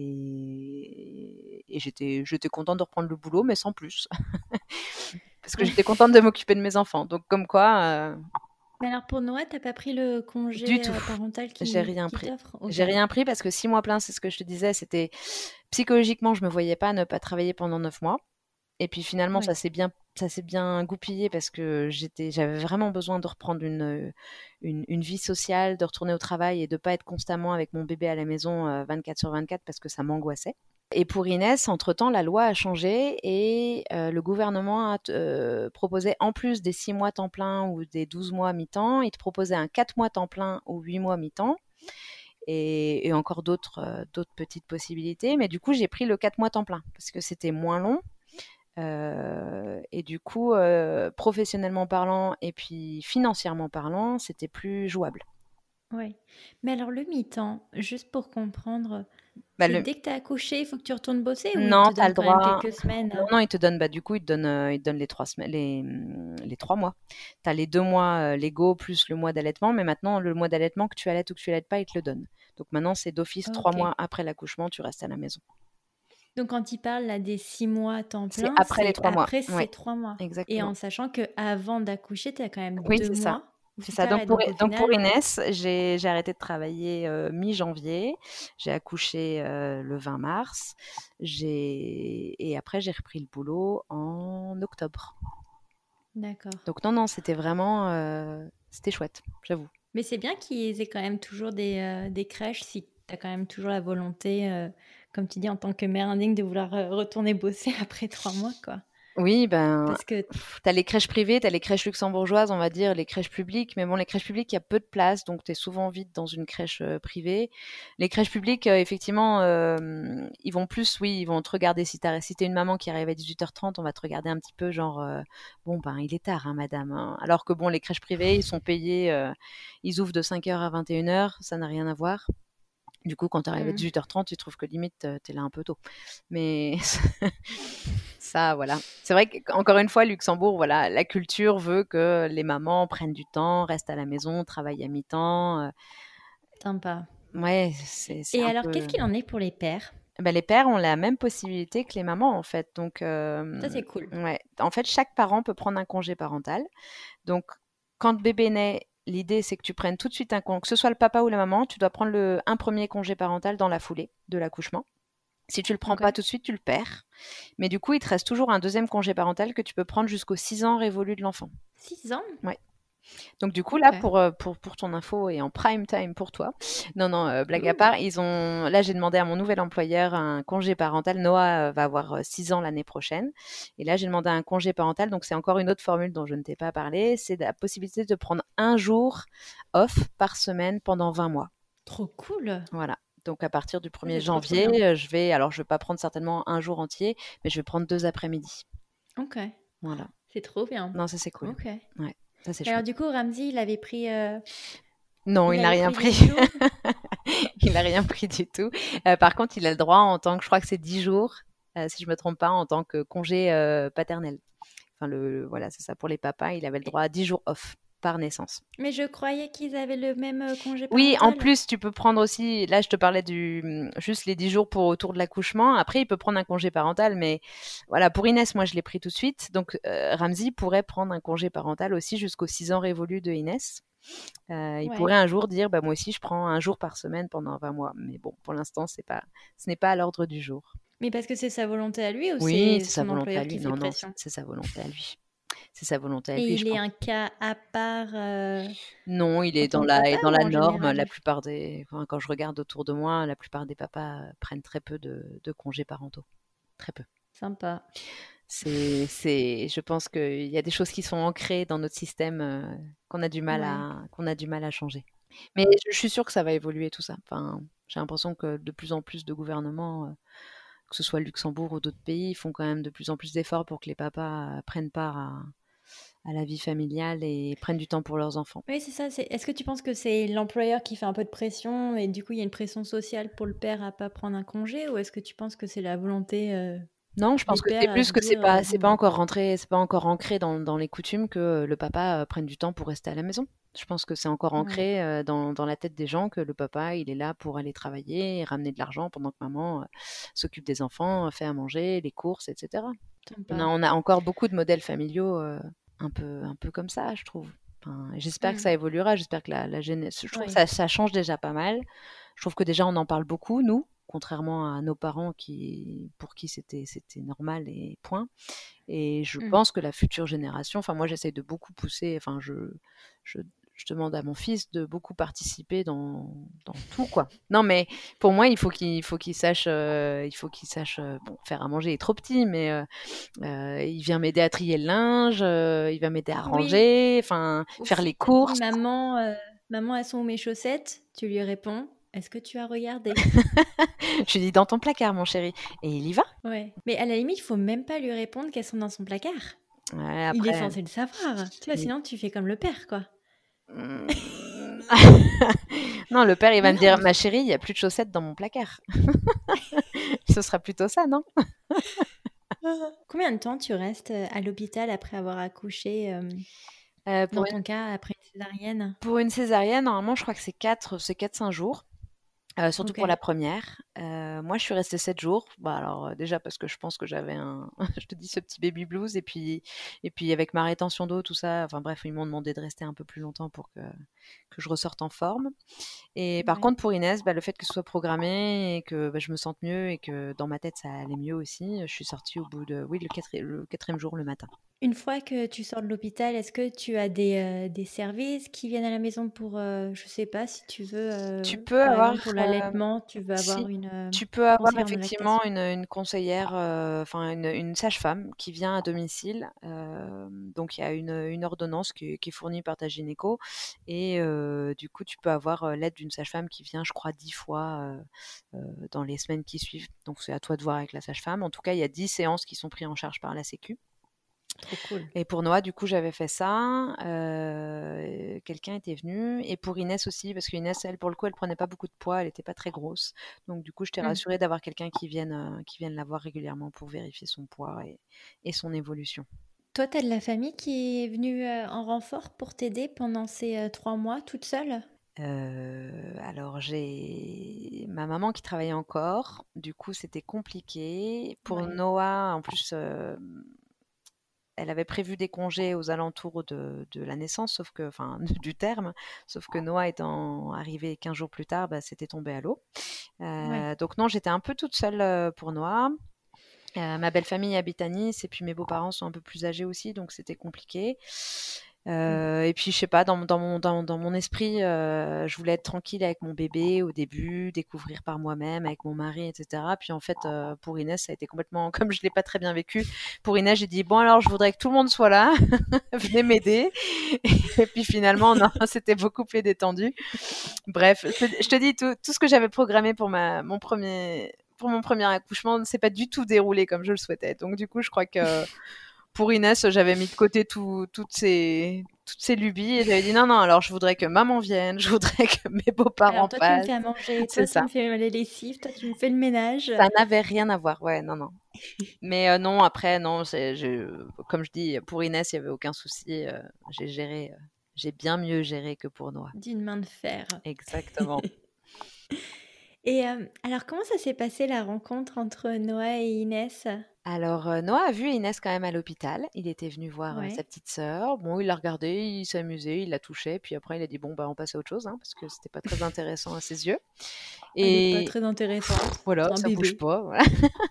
Et j'étais contente de reprendre le boulot, mais sans plus. Parce que j'étais contente de m'occuper de mes enfants. Donc, comme quoi, Mais alors pour Noah, t'as pas pris le Du congé tout. parental J'ai qui, rien qui pris. t'offre? Ok. J'ai rien pris parce que 6 mois pleins, c'est ce que je te disais, c'était psychologiquement, je me voyais pas ne pas travailler pendant 9 mois. Et puis finalement, Ouais. ça s'est bien goupillé parce que j'avais vraiment besoin de reprendre une vie sociale, de retourner au travail et de pas être constamment avec mon bébé à la maison 24 sur 24 parce que ça m'angoissait. Et pour Inès, entre-temps, la loi a changé et le gouvernement a proposé, en plus des 6 mois temps plein ou des 12 mois mi-temps, il te proposait un 4 mois temps plein ou 8 mois mi-temps et encore d'autres petites possibilités. Mais du coup, j'ai pris le 4 mois temps plein parce que c'était moins long. Et du coup, professionnellement parlant et puis financièrement parlant, c'était plus jouable. Ouais. Mais alors le mi-temps, juste pour comprendre, Bah, c'est le dès que t'as accouché, il faut que tu retournes bosser ou il Non, te tu as donne le quand même droit. quelques semaines? Non, non, il te donne, bah, du coup, il te donne les 3 semaines, les 3 mois. Tu as les 2 mois légaux plus le mois d'allaitement, mais maintenant, le mois d'allaitement, que tu allaites ou que tu allaites pas, il te le donne. Donc maintenant, c'est d'office 3 Ok. mois après l'accouchement, tu restes à la maison. Donc quand il parle là des 6 mois à temps C'est plein, après les c'est 3 mois. après Oui, ces 3 mois. Et exactement. en sachant que avant d'accoucher, tu as quand même Oui, deux c'est ça. mois où C'est tu ça. t'arrêtes. Donc au Donc pour final, Inès, j'ai arrêté de travailler mi-janvier. J'ai accouché le 20 mars. Et après, j'ai repris le boulot en octobre. d'accord. Donc non, non, c'était vraiment, c'était chouette, j'avoue. Mais c'est bien qu'ils aient quand même toujours des crèches si tu as quand même toujours la volonté, comme tu dis, en tant que mère indigne, de vouloir retourner bosser après 3 mois, quoi. Oui, ben, Parce que, tu as les crèches privées, tu as les crèches luxembourgeoises, on va dire, les crèches publiques. Mais bon, les crèches publiques, il y a peu de place, donc tu es souvent vite dans une crèche privée. Les crèches publiques, effectivement, ils vont plus, oui, ils vont te regarder. Si t'es une maman qui arrive à 18h30, on va te regarder un petit peu, genre, bon, ben, il est tard, hein, madame, hein. Alors que bon, les crèches privées, ils sont payés, ils ouvrent de 5h à 21h, ça n'a rien à voir. Du coup, quand tu arrives à hmm, 18h30, tu trouves que limite, tu es là un peu tôt. Mais ça, voilà. C'est vrai qu'encore une fois, Luxembourg, voilà, la culture veut que les mamans prennent du temps, restent à la maison, travaillent à mi-temps. sympa. Ouais, c'est Et un alors, qu'est-ce peu. qu'il en est pour les pères? Ben, les pères ont la même possibilité que les mamans, en fait. Donc, Ça, c'est cool. ouais. En fait, chaque parent peut prendre un congé parental. Donc, quand le bébé naît, l'idée, c'est que tu prennes tout de suite un congé, que ce soit le papa ou la maman, tu dois prendre un premier congé parental dans la foulée de l'accouchement. Si tu le prends Ok. pas tout de suite, tu le perds. Mais du coup, il te reste toujours un deuxième congé parental que tu peux prendre jusqu'aux 6 ans révolus de l'enfant. 6 ans? Ouais. Donc du coup, là, Ok. pour ton info et en prime time pour toi, non, non, blague à part, là, j'ai demandé à mon nouvel employeur un congé parental. Noah va avoir 6 ans l'année prochaine. Et là, j'ai demandé un congé parental. Donc c'est encore une autre formule dont je ne t'ai pas parlé. C'est la possibilité de prendre un jour off par semaine pendant 20 mois. Trop cool. Voilà. Donc à partir du Ça, 1er c'est trop, trop bien. janvier, alors je vais pas prendre certainement un jour entier, mais je vais prendre 2 après-midi. Ok. Voilà. C'est trop bien. Non, ça c'est cool. Ok. Et Ouais, ça c'est alors, chouette. du coup, Ramsey, Non, il il n'a avait rien pris pris. des jours? Il n'a rien pris du tout. Par contre, il a le droit en tant que, je crois que c'est 10 jours, si je me trompe pas, en tant que congé paternel. Enfin, voilà, c'est ça. Pour les papas, il avait le droit à 10 jours off par naissance. Mais je croyais qu'ils avaient le même congé Oui, en parental. plus, tu peux prendre aussi, là, je te parlais juste les 10 jours pour autour de l'accouchement. Après, il peut prendre un congé parental, mais voilà, pour Inès, moi, je l'ai pris tout de suite. Donc, Ramsey pourrait prendre un congé parental aussi jusqu'aux 6 ans révolus de Inès. Il Ouais. pourrait un jour dire, bah, moi aussi, je prends un jour par semaine pendant 20 mois. Mais bon, pour l'instant, ce n'est pas à l'ordre du jour. Mais parce que c'est sa volonté à lui ou Oui, c'est c'est sa son volonté à employeur qui lui. fait Non, non, pression? c'est sa volonté à lui. C'est sa volonté à Et lui, je il est pense. un cas à part Non, il en est tant que papa dans ou la en norme. La général? plupart enfin, quand je regarde autour de moi, la plupart des papas prennent très peu de congés parentaux. Très peu. Sympa. Je pense qu'il y a des choses qui sont ancrées dans notre système Ouais. qu'on a du mal à changer. Mais je suis sûre que ça va évoluer tout ça. Enfin, j'ai l'impression que de plus en plus de gouvernements, que ce soit le Luxembourg ou d'autres pays, font quand même de plus en plus d'efforts pour que les papas prennent part à la vie familiale et prennent du temps pour leurs enfants. Oui, c'est ça. Est-ce que tu penses que c'est l'employeur qui fait un peu de pression et du coup il y a une pression sociale pour le père à pas prendre un congé ou est-ce que tu penses que c'est la volonté Non, je des pense que c'est pères à plus se que dire c'est bon pas bah encore rentré, c'est pas encore ancré dans les coutumes que le papa prenne du temps pour rester à la maison. Je pense que c'est encore ouais, ancré dans la tête des gens que le papa, il est là pour aller travailler et ramener de l'argent pendant que maman s'occupe des enfants, fait à manger, les courses, etc. sympa. On a encore beaucoup de modèles familiaux un peu comme ça, je trouve. Enfin, j'espère que Mm. ça évoluera, j'espère que je trouve que Oui. ça change déjà pas mal. Je trouve que déjà on en parle beaucoup, nous, contrairement à nos parents pour qui c'était normal et point. Et je Mm. pense que la future génération, enfin moi j'essaye de beaucoup pousser, je, je demande à mon fils de beaucoup participer dans tout quoi. Non mais pour moi il faut qu'il sache bon, faire à manger, il est trop petit, mais il vient m'aider à trier le linge, il va m'aider à Oui. ranger, enfin Ou faire les s'il te dit courses. maman, elles sont où mes chaussettes? Tu lui réponds, est-ce que tu as regardé? Je lui dis dans ton placard mon chéri, et il y va. Ouais. Mais à la limite, il faut même pas lui répondre qu'elles sont dans son placard. Ouais, Il est après. censé le savoir. Tu vois, sinon tu fais comme le père, quoi. Mmh. Non, le père, il va me dire, Non. ma chérie, il n'y a plus de chaussettes dans mon placard. Ce sera plutôt ça, non? Combien de temps tu restes à l'hôpital après avoir accouché, Pour dans une, ton cas, après une césarienne? pour une césarienne, normalement, je crois que c'est 4-5 jours. Surtout Ok. pour la première. Moi, je suis restée 7 jours. Bah, alors, déjà parce que je pense que j'avais je te dis, ce petit baby blues. Et puis avec ma rétention d'eau, tout ça. Enfin bref, ils m'ont demandé de rester un peu plus longtemps pour que je ressorte en forme. Et par Ouais. contre, pour Inès, bah, le fait que ce soit programmé et que bah, je me sente mieux et que dans ma tête, ça allait mieux aussi, je suis sortie au bout de, oui, le quatrième jour le matin. Une fois que tu sors de l'hôpital, est-ce que tu as des services qui viennent à la maison pour, je sais pas, si tu veux, Tu peux par avoir, exemple pour l'allaitement, tu veux avoir si, une tu peux avoir conseillère en effectivement lactation? une conseillère, enfin une sage-femme qui vient à domicile. Donc il y a une ordonnance qui est fournie par ta gynéco et du coup tu peux avoir l'aide d'une sage-femme qui vient, je crois, 10 fois dans les semaines qui suivent. Donc c'est à toi de voir avec la sage-femme. En tout cas, il y a 10 séances qui sont prises en charge par la Sécu. Trop cool. Et pour Noah, du coup, j'avais fait ça. Quelqu'un était venu. Et pour Inès aussi, parce qu'Inès, elle, pour le coup, elle prenait pas beaucoup de poids, elle n'était pas très grosse. Donc, du coup, j'étais Mmh. rassurée d'avoir quelqu'un qui vienne la voir régulièrement pour vérifier son poids et son évolution. Toi, tu as de la famille qui est venue, en renfort pour t'aider pendant ces, 3 mois toute seule? Alors, j'ai ma maman qui travaillait encore. Du coup, c'était compliqué. Pour Ouais. Noah, en plus, elle avait prévu des congés aux alentours de la naissance, sauf que, enfin, du terme, sauf que Noah étant arrivé 15 jours plus tard, bah, c'était tombé à l'eau. Ouais. Donc non, j'étais un peu toute seule pour Noah. Ma belle famille habite à Nice et puis mes beaux-parents sont un peu plus âgés aussi, donc c'était compliqué. Mmh. Et puis je sais pas, dans mon esprit, je voulais être tranquille avec mon bébé au début, découvrir par moi-même avec mon mari, etc. Puis en fait, pour Inès, ça a été complètement comme je l'ai pas très bien vécu. Pour Inès, j'ai dit bon alors, je voudrais que tout le monde soit là, venez m'aider. Et puis finalement, non, c'était beaucoup plus détendu. Bref, je te dis tout ce que j'avais programmé pour mon premier accouchement ne s'est pas du tout déroulé comme je le souhaitais. Donc du coup, je crois que pour Inès, j'avais mis de côté toutes ces lubies et j'avais dit non, non, alors je voudrais que maman vienne, je voudrais que mes Alors beaux-parents toi, tu me passent. fais à manger, C'est toi, tu ça. me fais les lessives, toi, tu me fais le ménage. Ça n'avait rien à voir. Ouais, non, non. Mais non, après, non, comme je dis, pour Inès, il n'y avait aucun souci. J'ai bien mieux géré que pour Noah. D'une main de fer. Exactement. Et alors, comment ça s'est passé la rencontre entre Noah et Inès? Alors, Noah a vu Inès quand même à l'hôpital. Il était venu voir sa Ouais. petite sœur. Bon, il l'a regardée, il s'amusait, il la touchait. Puis après, il a dit bon, bah, on passe à autre chose, hein, parce que c'était pas très intéressant à ses yeux. Elle est pas Et très intéressante. voilà, C'est un ça bouge bébé. pas. Voilà.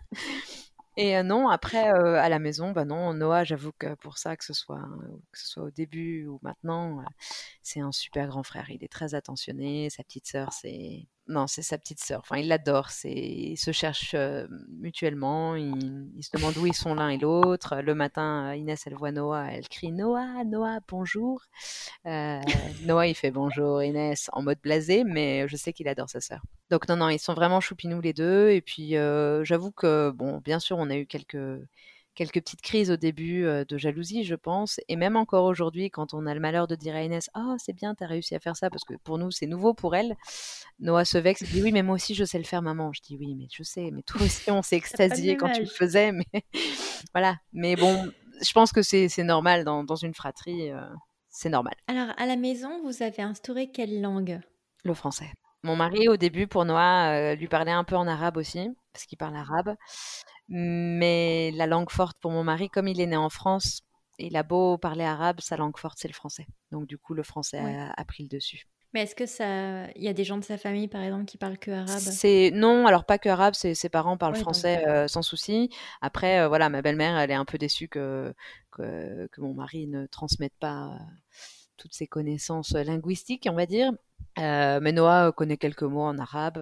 Et non, après, à la maison, bah non, Noah, j'avoue que pour ça, que ce soit au début ou maintenant, c'est un super grand frère. Il est très attentionné. Sa petite sœur, non, c'est sa petite sœur. Enfin, il l'adore. Ils se cherchent mutuellement. Ils se demandent où ils sont l'un et l'autre. Le matin, Inès, elle voit Noah, elle crie Noah, Noah, bonjour. Euh, Noah, il fait bonjour Inès en mode blasé, mais je sais qu'il adore sa sœur. Donc non, non, ils sont vraiment choupinous les deux. Et puis j'avoue que, bon, bien sûr, on a eu quelques petites crises au début de jalousie, je pense. Et même encore aujourd'hui, quand on a le malheur de dire à Inès, oh, c'est bien, t'as réussi à faire ça, parce que pour nous, c'est nouveau pour elle. Noah se vexe et dit, oui, mais moi aussi, je sais le faire, maman. Je dis, oui, mais je sais, mais toi aussi, on s'est T'as pas le extasié même quand tu le âge. faisais. Mais voilà. Mais bon, je pense que c'est normal dans une fratrie. C'est normal. Alors, à la maison, vous avez instauré quelle langue? Le français. Mon mari, au début, pour Noah, lui parlait un peu en arabe aussi, parce qu'il parle arabe. Mais la langue forte pour mon mari, comme il est né en France, il a beau parler arabe, sa langue forte, c'est le français. Donc du coup, le français Ouais. a pris le dessus. Mais est-ce que il y a des gens de sa famille, par exemple, qui parlent que arabe? Non, alors pas que arabe, ses parents parlent Ouais, donc français sans souci. Après, voilà, ma belle-mère, elle est un peu déçue que mon mari ne transmette pas toutes ses connaissances linguistiques, on va dire. Mais Noah connaît quelques mots en arabe,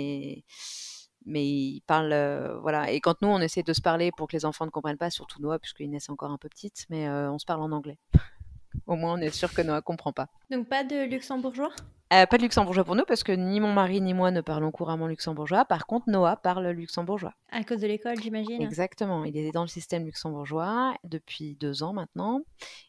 mais il parle, voilà. Et quand nous, on essaie de se parler pour que les enfants ne comprennent pas, surtout Noah, puisque Inès est encore un peu petite, mais on se parle en anglais. Au moins, on est sûr que Noah comprend pas. donc pas de luxembourgeois? Pas de luxembourgeois pour nous, parce que ni mon mari ni moi ne parlons couramment luxembourgeois. Par contre, Noah parle luxembourgeois. À cause de l'école, j'imagine? Exactement, il est dans le système luxembourgeois depuis 2 ans maintenant.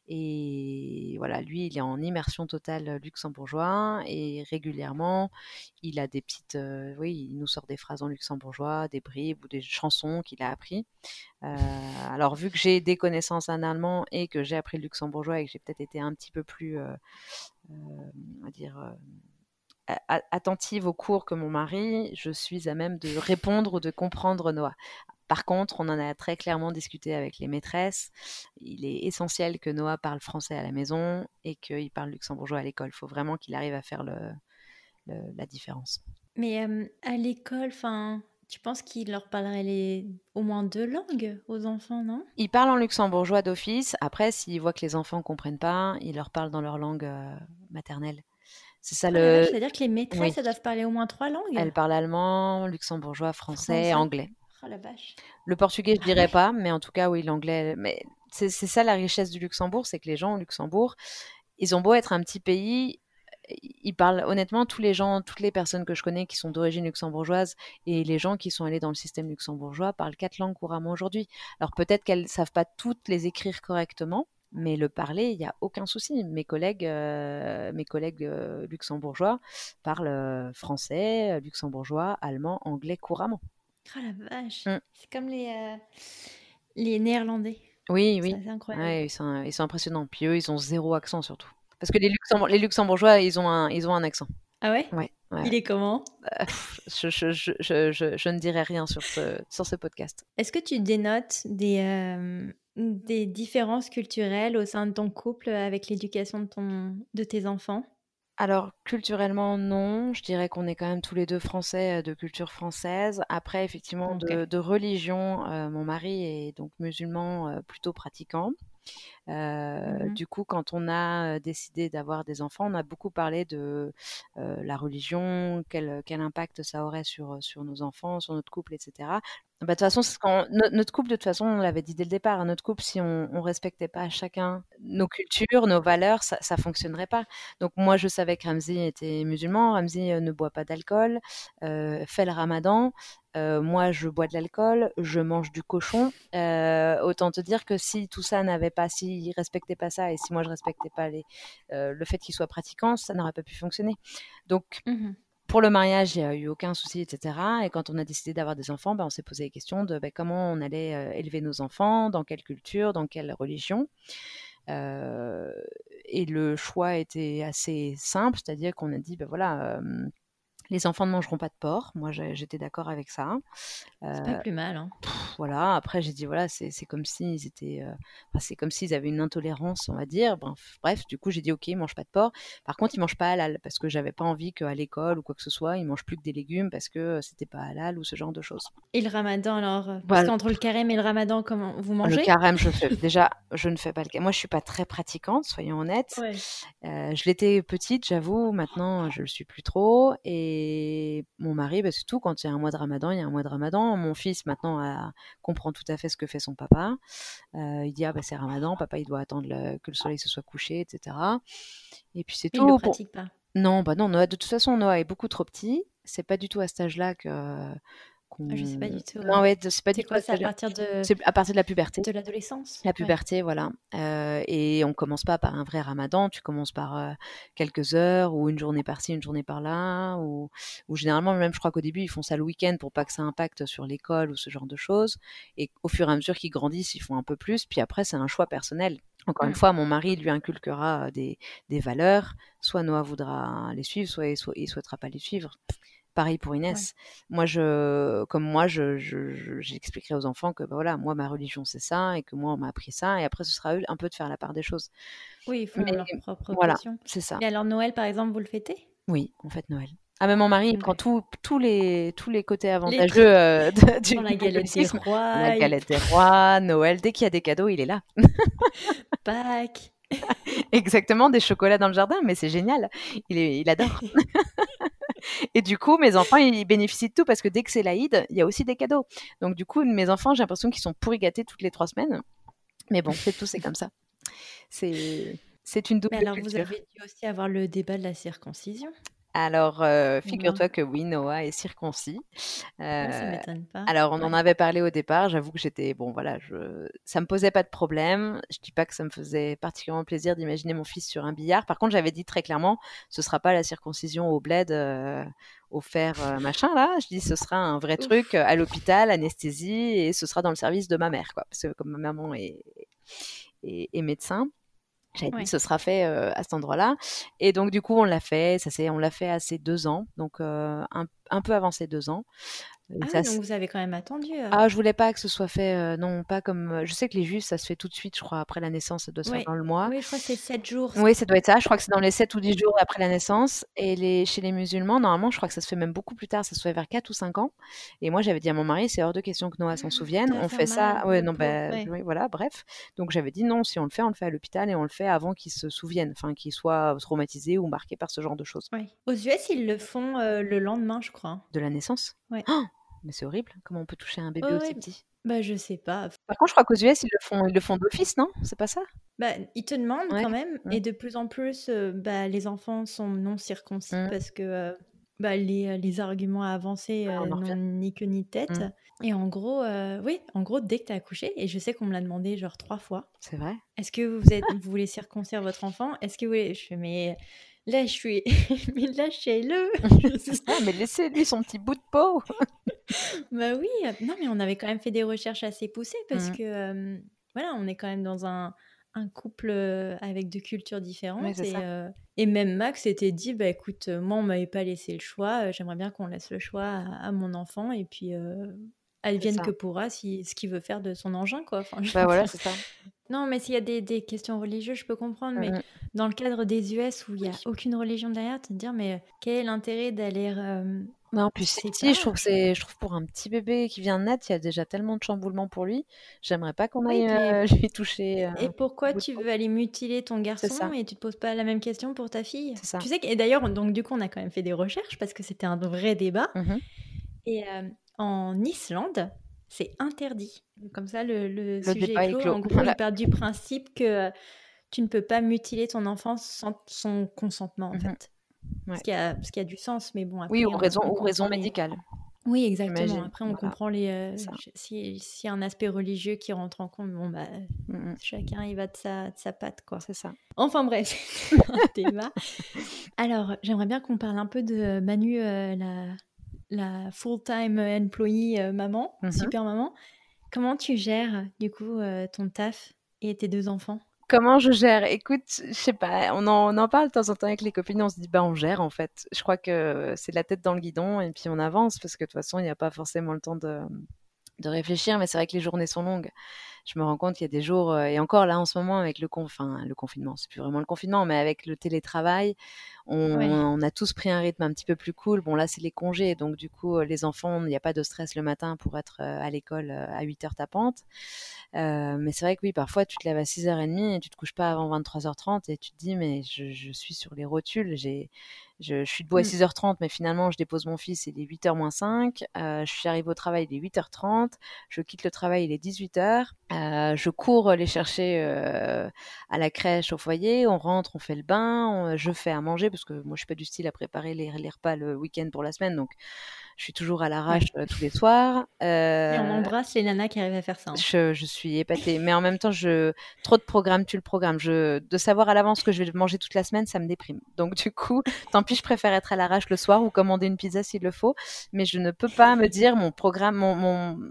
Et voilà, lui, il est en immersion totale luxembourgeois et régulièrement, il a des petites, oui, il nous sort des phrases en luxembourgeois, des bribes ou des chansons qu'il a appris. Alors, vu que j'ai des connaissances en allemand et que j'ai appris le luxembourgeois et que j'ai peut-être été un petit peu plus, on va dire, attentive aux cours que mon mari, je suis à même de répondre ou de comprendre Noah. Par contre, on en a très clairement discuté avec les maîtresses. Il est essentiel que Noah parle français à la maison et qu'il parle luxembourgeois à l'école. Il faut vraiment qu'il arrive à faire la différence. Mais à l'école, enfin, tu penses qu'il leur parlerait au moins 2 langues aux enfants, non? Il parle en luxembourgeois d'office. Après, s'il voit que les enfants ne comprennent pas, il leur parle dans leur langue maternelle. C'est ça Oh la le... vache, c'est-à-dire que les Oui, maîtresses, elles doivent parler au moins 3 elle langues? parle allemand, luxembourgeois, français, Français? anglais. Oh la vache. Le portugais, je Ah dirais ouais? pas, mais en tout cas, oui, l'anglais. Mais c'est ça la richesse du Luxembourg, c'est que les gens au Luxembourg, ils ont beau être un petit pays, ils parlent honnêtement, tous les gens, toutes les personnes que je connais qui sont d'origine luxembourgeoise et les gens qui sont allés dans le système luxembourgeois parlent 4 langues couramment aujourd'hui. Alors peut-être qu'elles savent pas toutes les écrire correctement, mais le parler, il n'y a aucun souci. Mes collègues luxembourgeois parlent français, luxembourgeois, allemand, anglais couramment. Oh la vache. Mm. C'est comme les Néerlandais. Oui, C'est oui. assez incroyable. Ouais, ils sont impressionnants. Puis eux, ils ont zéro accent surtout. Parce que les Luxembourgeois, ils ont un accent. Ah ouais? Ouais, ouais, Il ouais. est comment? Je ne dirai rien sur ce podcast. Est-ce que tu dénotes des différences culturelles au sein de ton couple avec l'éducation de tes enfants? Alors, culturellement, non. Je dirais qu'on est quand même tous les deux français, de culture française. Après, effectivement, Ok. de religion, mon mari est donc musulman, plutôt pratiquant. Mhm. Du coup, quand on a décidé d'avoir des enfants, on a beaucoup parlé de la religion, quel impact ça aurait sur nos enfants, sur notre couple, etc. Bah, de toute façon, notre couple, de toute façon, on l'avait dit dès le départ, hein, notre couple, si on respectait pas chacun nos cultures, nos valeurs, ça fonctionnerait pas. Donc moi, je savais que Ramzi était musulman, Ramzi ne boit pas d'alcool, fait le ramadan. Moi, je bois de l'alcool, je mange du cochon. Autant te dire que si tout ça n'avait pas, s'il respectait pas ça, et si moi je respectais pas le fait qu'il soit pratiquant, ça n'aurait pas pu fonctionner. Donc, Mhm. pour le mariage, il n'y a eu aucun souci, etc. Et quand on a décidé d'avoir des enfants, on s'est posé les questions de comment on allait élever nos enfants, dans quelle culture, dans quelle religion. Euh, et le choix était assez simple, c'est-à-dire qu'on a dit, voilà, les enfants ne mangeront pas de porc. Moi, j'étais d'accord avec ça. C'est pas Euh, plus mal, hein. voilà. Après, j'ai dit voilà, c'est comme s'ils étaient, c'est comme s'ils avaient une intolérance, on va dire. Bref, du coup, j'ai dit ok, ils mangent pas de porc. Par contre, ils mangent pas halal parce que j'avais pas envie qu'à l'école ou quoi que ce soit, ils mangent plus que des légumes parce que c'était pas halal ou ce genre de choses. Et le ramadan, alors, parce Voilà. qu'entre le carême et le ramadan, comment vous Le mangez? carême, je ne fais pas le carême. Moi, je suis pas très pratiquante, soyons honnêtes. Ouais. Je l'étais petite, j'avoue. Maintenant, je le suis plus trop. Et mon mari, c'est tout. Quand il y a un mois de Ramadan, il y a un mois de Ramadan. Mon fils, maintenant, comprend tout à fait ce que fait son papa. Il dit, ah c'est Ramadan, papa, il doit attendre que le soleil se soit couché, etc. Et puis c'est Il le tout. pratique pas. Non, non, Noah, de toute façon, Noah est beaucoup trop petit. C'est pas du tout à cet âge-là Ah, je sais pas qu'on... du tout. Non, ouais, c'est pas du C'est tout à quoi? cet C'est à âge-là. partir C'est à partir de la puberté. de l'adolescence? La Ouais. puberté, voilà. Et on commence pas par un vrai ramadan, tu commences par quelques heures ou une journée par-ci, une journée par-là. Ou généralement, même je crois qu'au début, ils font ça le week-end pour pas que ça impacte sur l'école ou ce genre de choses. Et au fur et à mesure qu'ils grandissent, ils font un peu plus. Puis après, c'est un choix personnel. Encore une Mm. fois, mon mari lui inculquera des valeurs. Soit Noah voudra les suivre, soit il souhaitera pas les suivre. Pareil pour Ouais. Inès. J'expliquerai aux enfants que voilà, moi ma religion c'est ça et que moi on m'a appris ça et après ce sera à eux un peu de faire la part des choses. Oui, ils font Mais leur propre voilà, portion. c'est ça. Et alors Noël, par exemple, vous le fêtez? Oui, on fête Noël. Ah mais mon mari il prend Ouais. tous les côtés Les avantageux trucs du dans la galette des catholicisme. La rois, galette des rois, Noël, dès qu'il y a des cadeaux, il est là. Pâques. Exactement, des chocolats dans le jardin, mais c'est génial. Il adore. Et du coup, mes enfants, ils bénéficient de tout parce que dès que c'est l'Aïd, il y a aussi des cadeaux. Donc du coup, mes enfants, j'ai l'impression qu'ils sont pourri gâtés toutes les 3 semaines. Mais bon, c'est tout, c'est comme ça. C'est une Mais double alors, vous culture. avez dû aussi avoir le débat de la circoncision? Alors, Ou non? figure-toi que oui, Noah est circoncis. Ouais, ça Heu, m'étonne pas. alors on en Ouais. avait parlé au départ, j'avoue que j'étais bon voilà, ça me posait pas de problème. Je dis pas que ça me faisait particulièrement plaisir d'imaginer mon fils sur un billard. Par contre, j'avais dit très clairement: «Ce sera pas la circoncision au bled, au fer, machin là». Je dis: «Ce sera un vrai truc, Ouf. à l'hôpital, anesthésie et ce sera dans le service de ma mère quoi». Parce que comme ma maman est médecin, j'avais dit: Ouais. «Ce sera fait, à cet endroit-là» et donc du coup on l'a fait à ses 2 ans, donc un peu avant ses 2 ans et Ah ça oui, s donc vous avez quand même attendu, ah, je voulais pas que ce soit fait, non, pas comme, je sais que les juifs, ça se fait tout de suite, je crois, après la naissance, ça doit se faire Ouais. dans le mois. Oui, je crois que c'est 7 jours. Oui, ça doit être ça, je crois que c'est dans les 7 ou 10 jours après la naissance et chez les musulmans, normalement, je crois que ça se fait même beaucoup plus tard, ça se fait vers 4 ou 5 ans et moi, j'avais dit à mon mari: «C'est hors de question que Noah s'en souvienne, Ça va on faire fait ça». mal, Ouais, le non, pauvre, bah, ouais. oui, voilà, bref. Donc j'avais dit: «Non, si on le fait à l'hôpital et on le fait avant qu'il se souvienne, enfin, qu'il soit traumatisé ou marqué par ce genre de choses». Ouais. Aux US, ils le font, le lendemain, je crois. De la naissance? Ouais. Oh, mais c'est horrible, comment on peut toucher un bébé Ouais, aussi ouais. petit? Bah, je sais pas. Par contre, je crois qu'aux US, ils le font d'office, non? C'est pas ça? Bah, ils te demandent Ouais. quand même Mmh. et de plus en plus, bah, les enfants sont non circoncis Mmh. parce que, bah, les arguments à avancer, Ouais, on en n'ont revient. ni queue ni tête Mmh. et en gros, oui, en gros, dès que tu as accouché et je sais qu'on me l'a demandé genre 3 fois: C'est vrai? «Est-ce que vous voulez circoncire votre enfant? Est-ce que vous voulez?» Je fais: «Mais là, je suis mais lâchez-le!» C'est ça, mais laissez-lui son petit bout de peau. Bah oui, non, mais on avait quand même fait des recherches assez poussées parce Mmh. que, voilà, on est quand même dans un couple, avec 2 cultures Oui, différentes c'est ça, et même Max s'était dit: «Bah écoute, moi on m'avait pas laissé le choix, j'aimerais bien qu'on laisse le choix à mon enfant et puis, c'est advienne que ça. pourra si ce qu'il veut faire de son engin quoi». Enfin je Bah, veux voilà, dire c'est ça. non, mais s'il y a des questions religieuses, je peux comprendre, Mmh mais mh. dans le cadre des US où il y Oui. a aucune religion derrière, te dire: «Mais, quel est l'intérêt d'aller, Non, je puis c'est sais petit, pas». je trouve pour un petit bébé qui vient de naître, il y a déjà tellement de chamboulements pour lui. J'aimerais pas qu'on Oui, aille, puis lui toucher, et un pourquoi bout de tu peau. veux aller mutiler ton C'est garçon ça, et tu te poses pas la même question pour ta fille? c'est ça. Tu sais et d'ailleurs, donc du coup, on a quand même fait des recherches parce que c'était un vrai débat Mmh mh. et en Islande, c'est interdit. Donc comme ça, le Le sujet est débat est clos. clos. En gros, ils Voilà. partent du principe que, tu ne peux pas mutiler ton enfant sans son consentement, en Mmh mh. fait. Ouais. Ce qui a du sens, mais bon, Oui, après on ou comprend raison les médicale, oui, exactement. j'imagine. Après, on Voilà, comprend les, c'est ça. s'il y a un aspect religieux qui rentre en compte, bon, bah, Mmh mh. chacun y va de sa patte, quoi. C'est ça. Enfin bref, c'est un débat. Alors, j'aimerais bien qu'on parle un peu de Manu, la full-time employee, maman, Mmh mh. super maman. Comment tu gères, du coup, ton taf et tes 2 enfants? Comment je gère? Écoute, je sais pas, on en parle de temps en temps avec les copines, on se dit: «Bah, on gère, en fait». Je crois que c'est la tête dans le guidon et puis on avance parce que de toute façon, il y a pas forcément le temps de réfléchir, mais c'est vrai que les journées sont longues. Je me rends compte qu'il y a des jours, et encore là, en ce moment, avec le confinement, c'est plus vraiment le confinement, mais avec le télétravail, on Ouais, on a tous pris un rythme un petit peu plus cool. Bon, là, c'est les congés, donc du coup, les enfants, il n'y a pas de stress le matin pour être, à l'école, à 8 heures tapantes. Mais c'est vrai que oui, parfois, tu te lèves à 6h30 et tu te couches pas avant 23h30 et tu te dis: «Mais je suis sur les rotules, je suis debout à mmh, 6h30, mais finalement, je dépose mon fils, il est 8h moins 5. Je suis arrivée au travail, il est 8h30. Je quitte le travail, il est 18h. Je cours les chercher, à la crèche, au foyer. On rentre, on fait le bain, je fais à manger parce que moi, je suis pas du style à préparer les repas le week-end pour la semaine, donc je suis toujours à l'arrache, ouais tous les soirs. et on embrasse les nanas qui arrivent à faire ça, hein. Je suis épatée, mais en même temps, trop de programmes tue le programme. De savoir à l'avance ce que je vais manger toute la semaine, ça me déprime. Donc du coup, tant pis, je préfère être à l'arrache le soir ou commander une pizza s'il le faut, mais je ne peux pas me dire mon programme,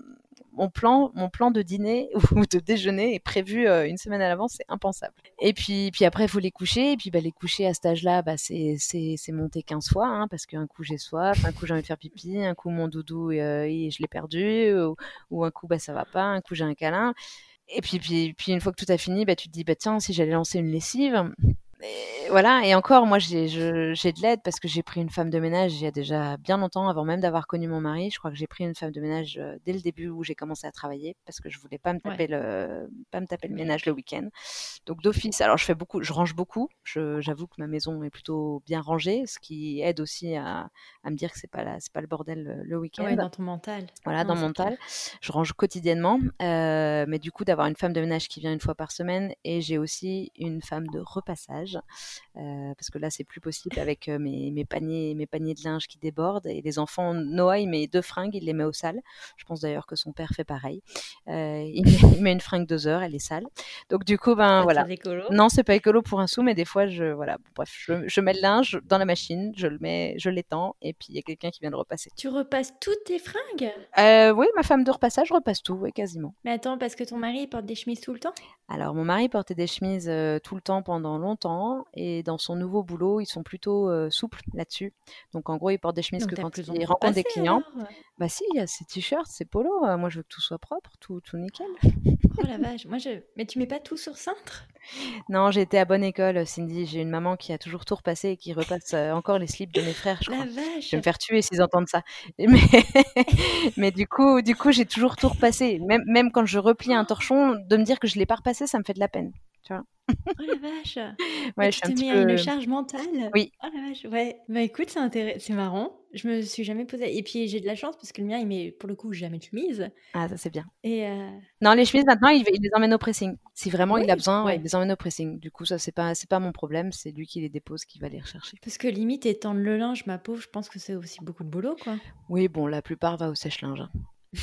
mon plan de dîner ou de déjeuner est prévu une semaine à l'avance, c'est impensable. Et puis après, il faut les coucher. Et puis les coucher à cet âge-là, c'est monté 15 fois, hein, parce qu'un coup j'ai soif, un coup j'ai envie de faire pipi, un coup mon doudou, je l'ai perdu, ou un coup ça va pas, un coup j'ai un câlin. Et puis une fois que tout a fini, tu te dis tiens, si j'allais lancer une lessive. Et voilà, et encore, moi j'ai de l'aide parce que j'ai pris une femme de ménage il y a déjà bien longtemps, avant même d'avoir connu mon mari. Je crois que j'ai pris une femme de ménage dès le début où j'ai commencé à travailler parce que je voulais pas me taper le ménage le week-end. Donc d'office, alors je range beaucoup. J'avoue que ma maison est plutôt bien rangée, ce qui aide aussi à me dire que c'est pas le bordel le week-end. Ouais, dans ton mental. Voilà, dans mon mental. Je range quotidiennement, mais du coup d'avoir une femme de ménage qui vient une fois par semaine, et j'ai aussi une femme de repassage. Parce que là c'est plus possible avec mes paniers de linge qui débordent, et les enfants, Noah il met 2 fringues, il les met au sale. Je pense d'ailleurs que son père fait pareil. Il met une fringue 2 heures, elle est sale. Donc du coup voilà. Non, c'est pas écolo pour un sou, mais des fois je mets le linge dans la machine, je l'étends, et puis il y a quelqu'un qui vient le repasser. Tu repasses toutes tes fringues? Oui, ma femme de repassage repasse tout, oui, quasiment. Mais attends, parce que ton mari porte des chemises tout le temps? Alors, mon mari portait des chemises tout le temps pendant longtemps, et dans son nouveau boulot, ils sont plutôt souples là-dessus. Donc, en gros, il porte des chemises que quand il rencontre des clients. Alors si, il y a ses t-shirts, ses polos. Moi, je veux que tout soit propre, tout nickel. Oh la vache, mais tu mets pas tout sur cintre? Non, j'ai été à bonne école, Cindy. J'ai une maman qui a toujours tout repassé et qui repasse encore les slips de mes frères, je crois. La vache! Je vais me faire tuer s'ils entendent ça. Mais du coup, j'ai toujours tout repassé. Même quand je replie un torchon, de me dire que je l'ai pas repassé, ça me fait de la peine. Tu vois? Oh la vache! Ouais, tu te mets à une charge mentale? Oui. Oh la vache, ouais. Écoute, c'est marrant. Je me suis jamais posé. Et puis j'ai de la chance parce que le mien, il met pour le coup jamais de chemise. Ah, ça c'est bien. Et non, les chemises maintenant, il les emmène au pressing. Si vraiment il a besoin, il les emmène au pressing. Du coup, ça c'est pas mon problème, c'est lui qui les dépose, qui va les rechercher. Parce que limite étendre le linge, ma pauvre, je pense que c'est aussi beaucoup de boulot, quoi. Oui, bon, la plupart va au sèche-linge. Hein.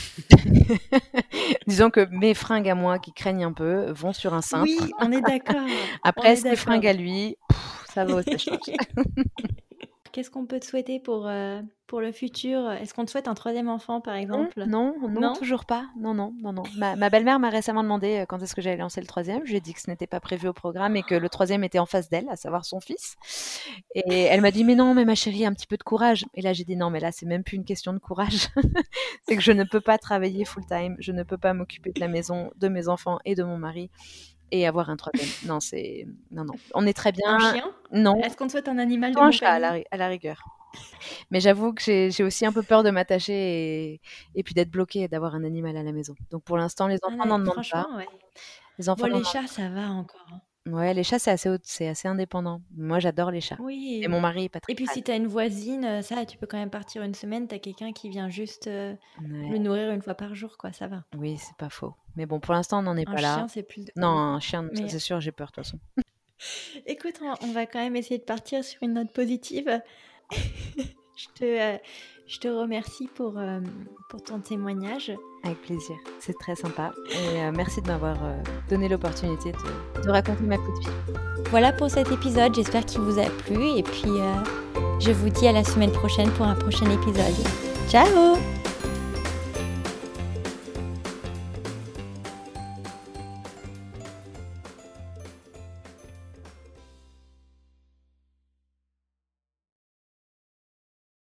Disons que mes fringues à moi qui craignent un peu vont sur un cintre. Oui, on est d'accord. Après, ses fringues à lui, ça va au sèche-linge. Qu'est-ce qu'on peut te souhaiter pour le futur? Est-ce qu'on te souhaite un 3e enfant, par exemple? Non, toujours pas. Non. Ma belle-mère m'a récemment demandé quand est-ce que j'allais lancer le 3e. Je lui ai dit que ce n'était pas prévu au programme et que le 3e était en face d'elle, à savoir son fils. Et elle m'a dit, mais non, mais ma chérie, un petit peu de courage. Et là, j'ai dit, non, mais là, c'est même plus une question de courage. C'est que je ne peux pas travailler full-time. Je ne peux pas m'occuper de la maison, de mes enfants et de mon mari. Et avoir un 3e. Non. On est très bien. Un chien? Non. Est-ce qu'on te souhaite un animal de compagnie? Un chat, à la rigueur. Mais j'avoue que j'ai aussi un peu peur de m'attacher et puis d'être bloquée et d'avoir un animal à la maison. Donc pour l'instant, les enfants n'en demandent pas. Ouais. Les enfants les chats, ça va encore. Ouais, les chats, c'est assez indépendant. Moi, j'adore les chats. Oui. Et mon mari est pas très Et puis si t'as une voisine, ça, tu peux quand même partir une semaine, t'as quelqu'un qui vient juste le nourrir une fois par jour, quoi, ça va. Oui, c'est pas faux. Mais bon, pour l'instant, on n'en est pas là. Un chien, c'est plus... Non, un chien, ça, c'est sûr, j'ai peur, de toute façon. Écoute, on va quand même essayer de partir sur une note positive. Je te remercie pour ton témoignage. Avec plaisir, c'est très sympa. Et merci de m'avoir donné l'opportunité de raconter ma petite vie. Voilà pour cet épisode, j'espère qu'il vous a plu. Et puis, je vous dis à la semaine prochaine pour un prochain épisode. Ciao!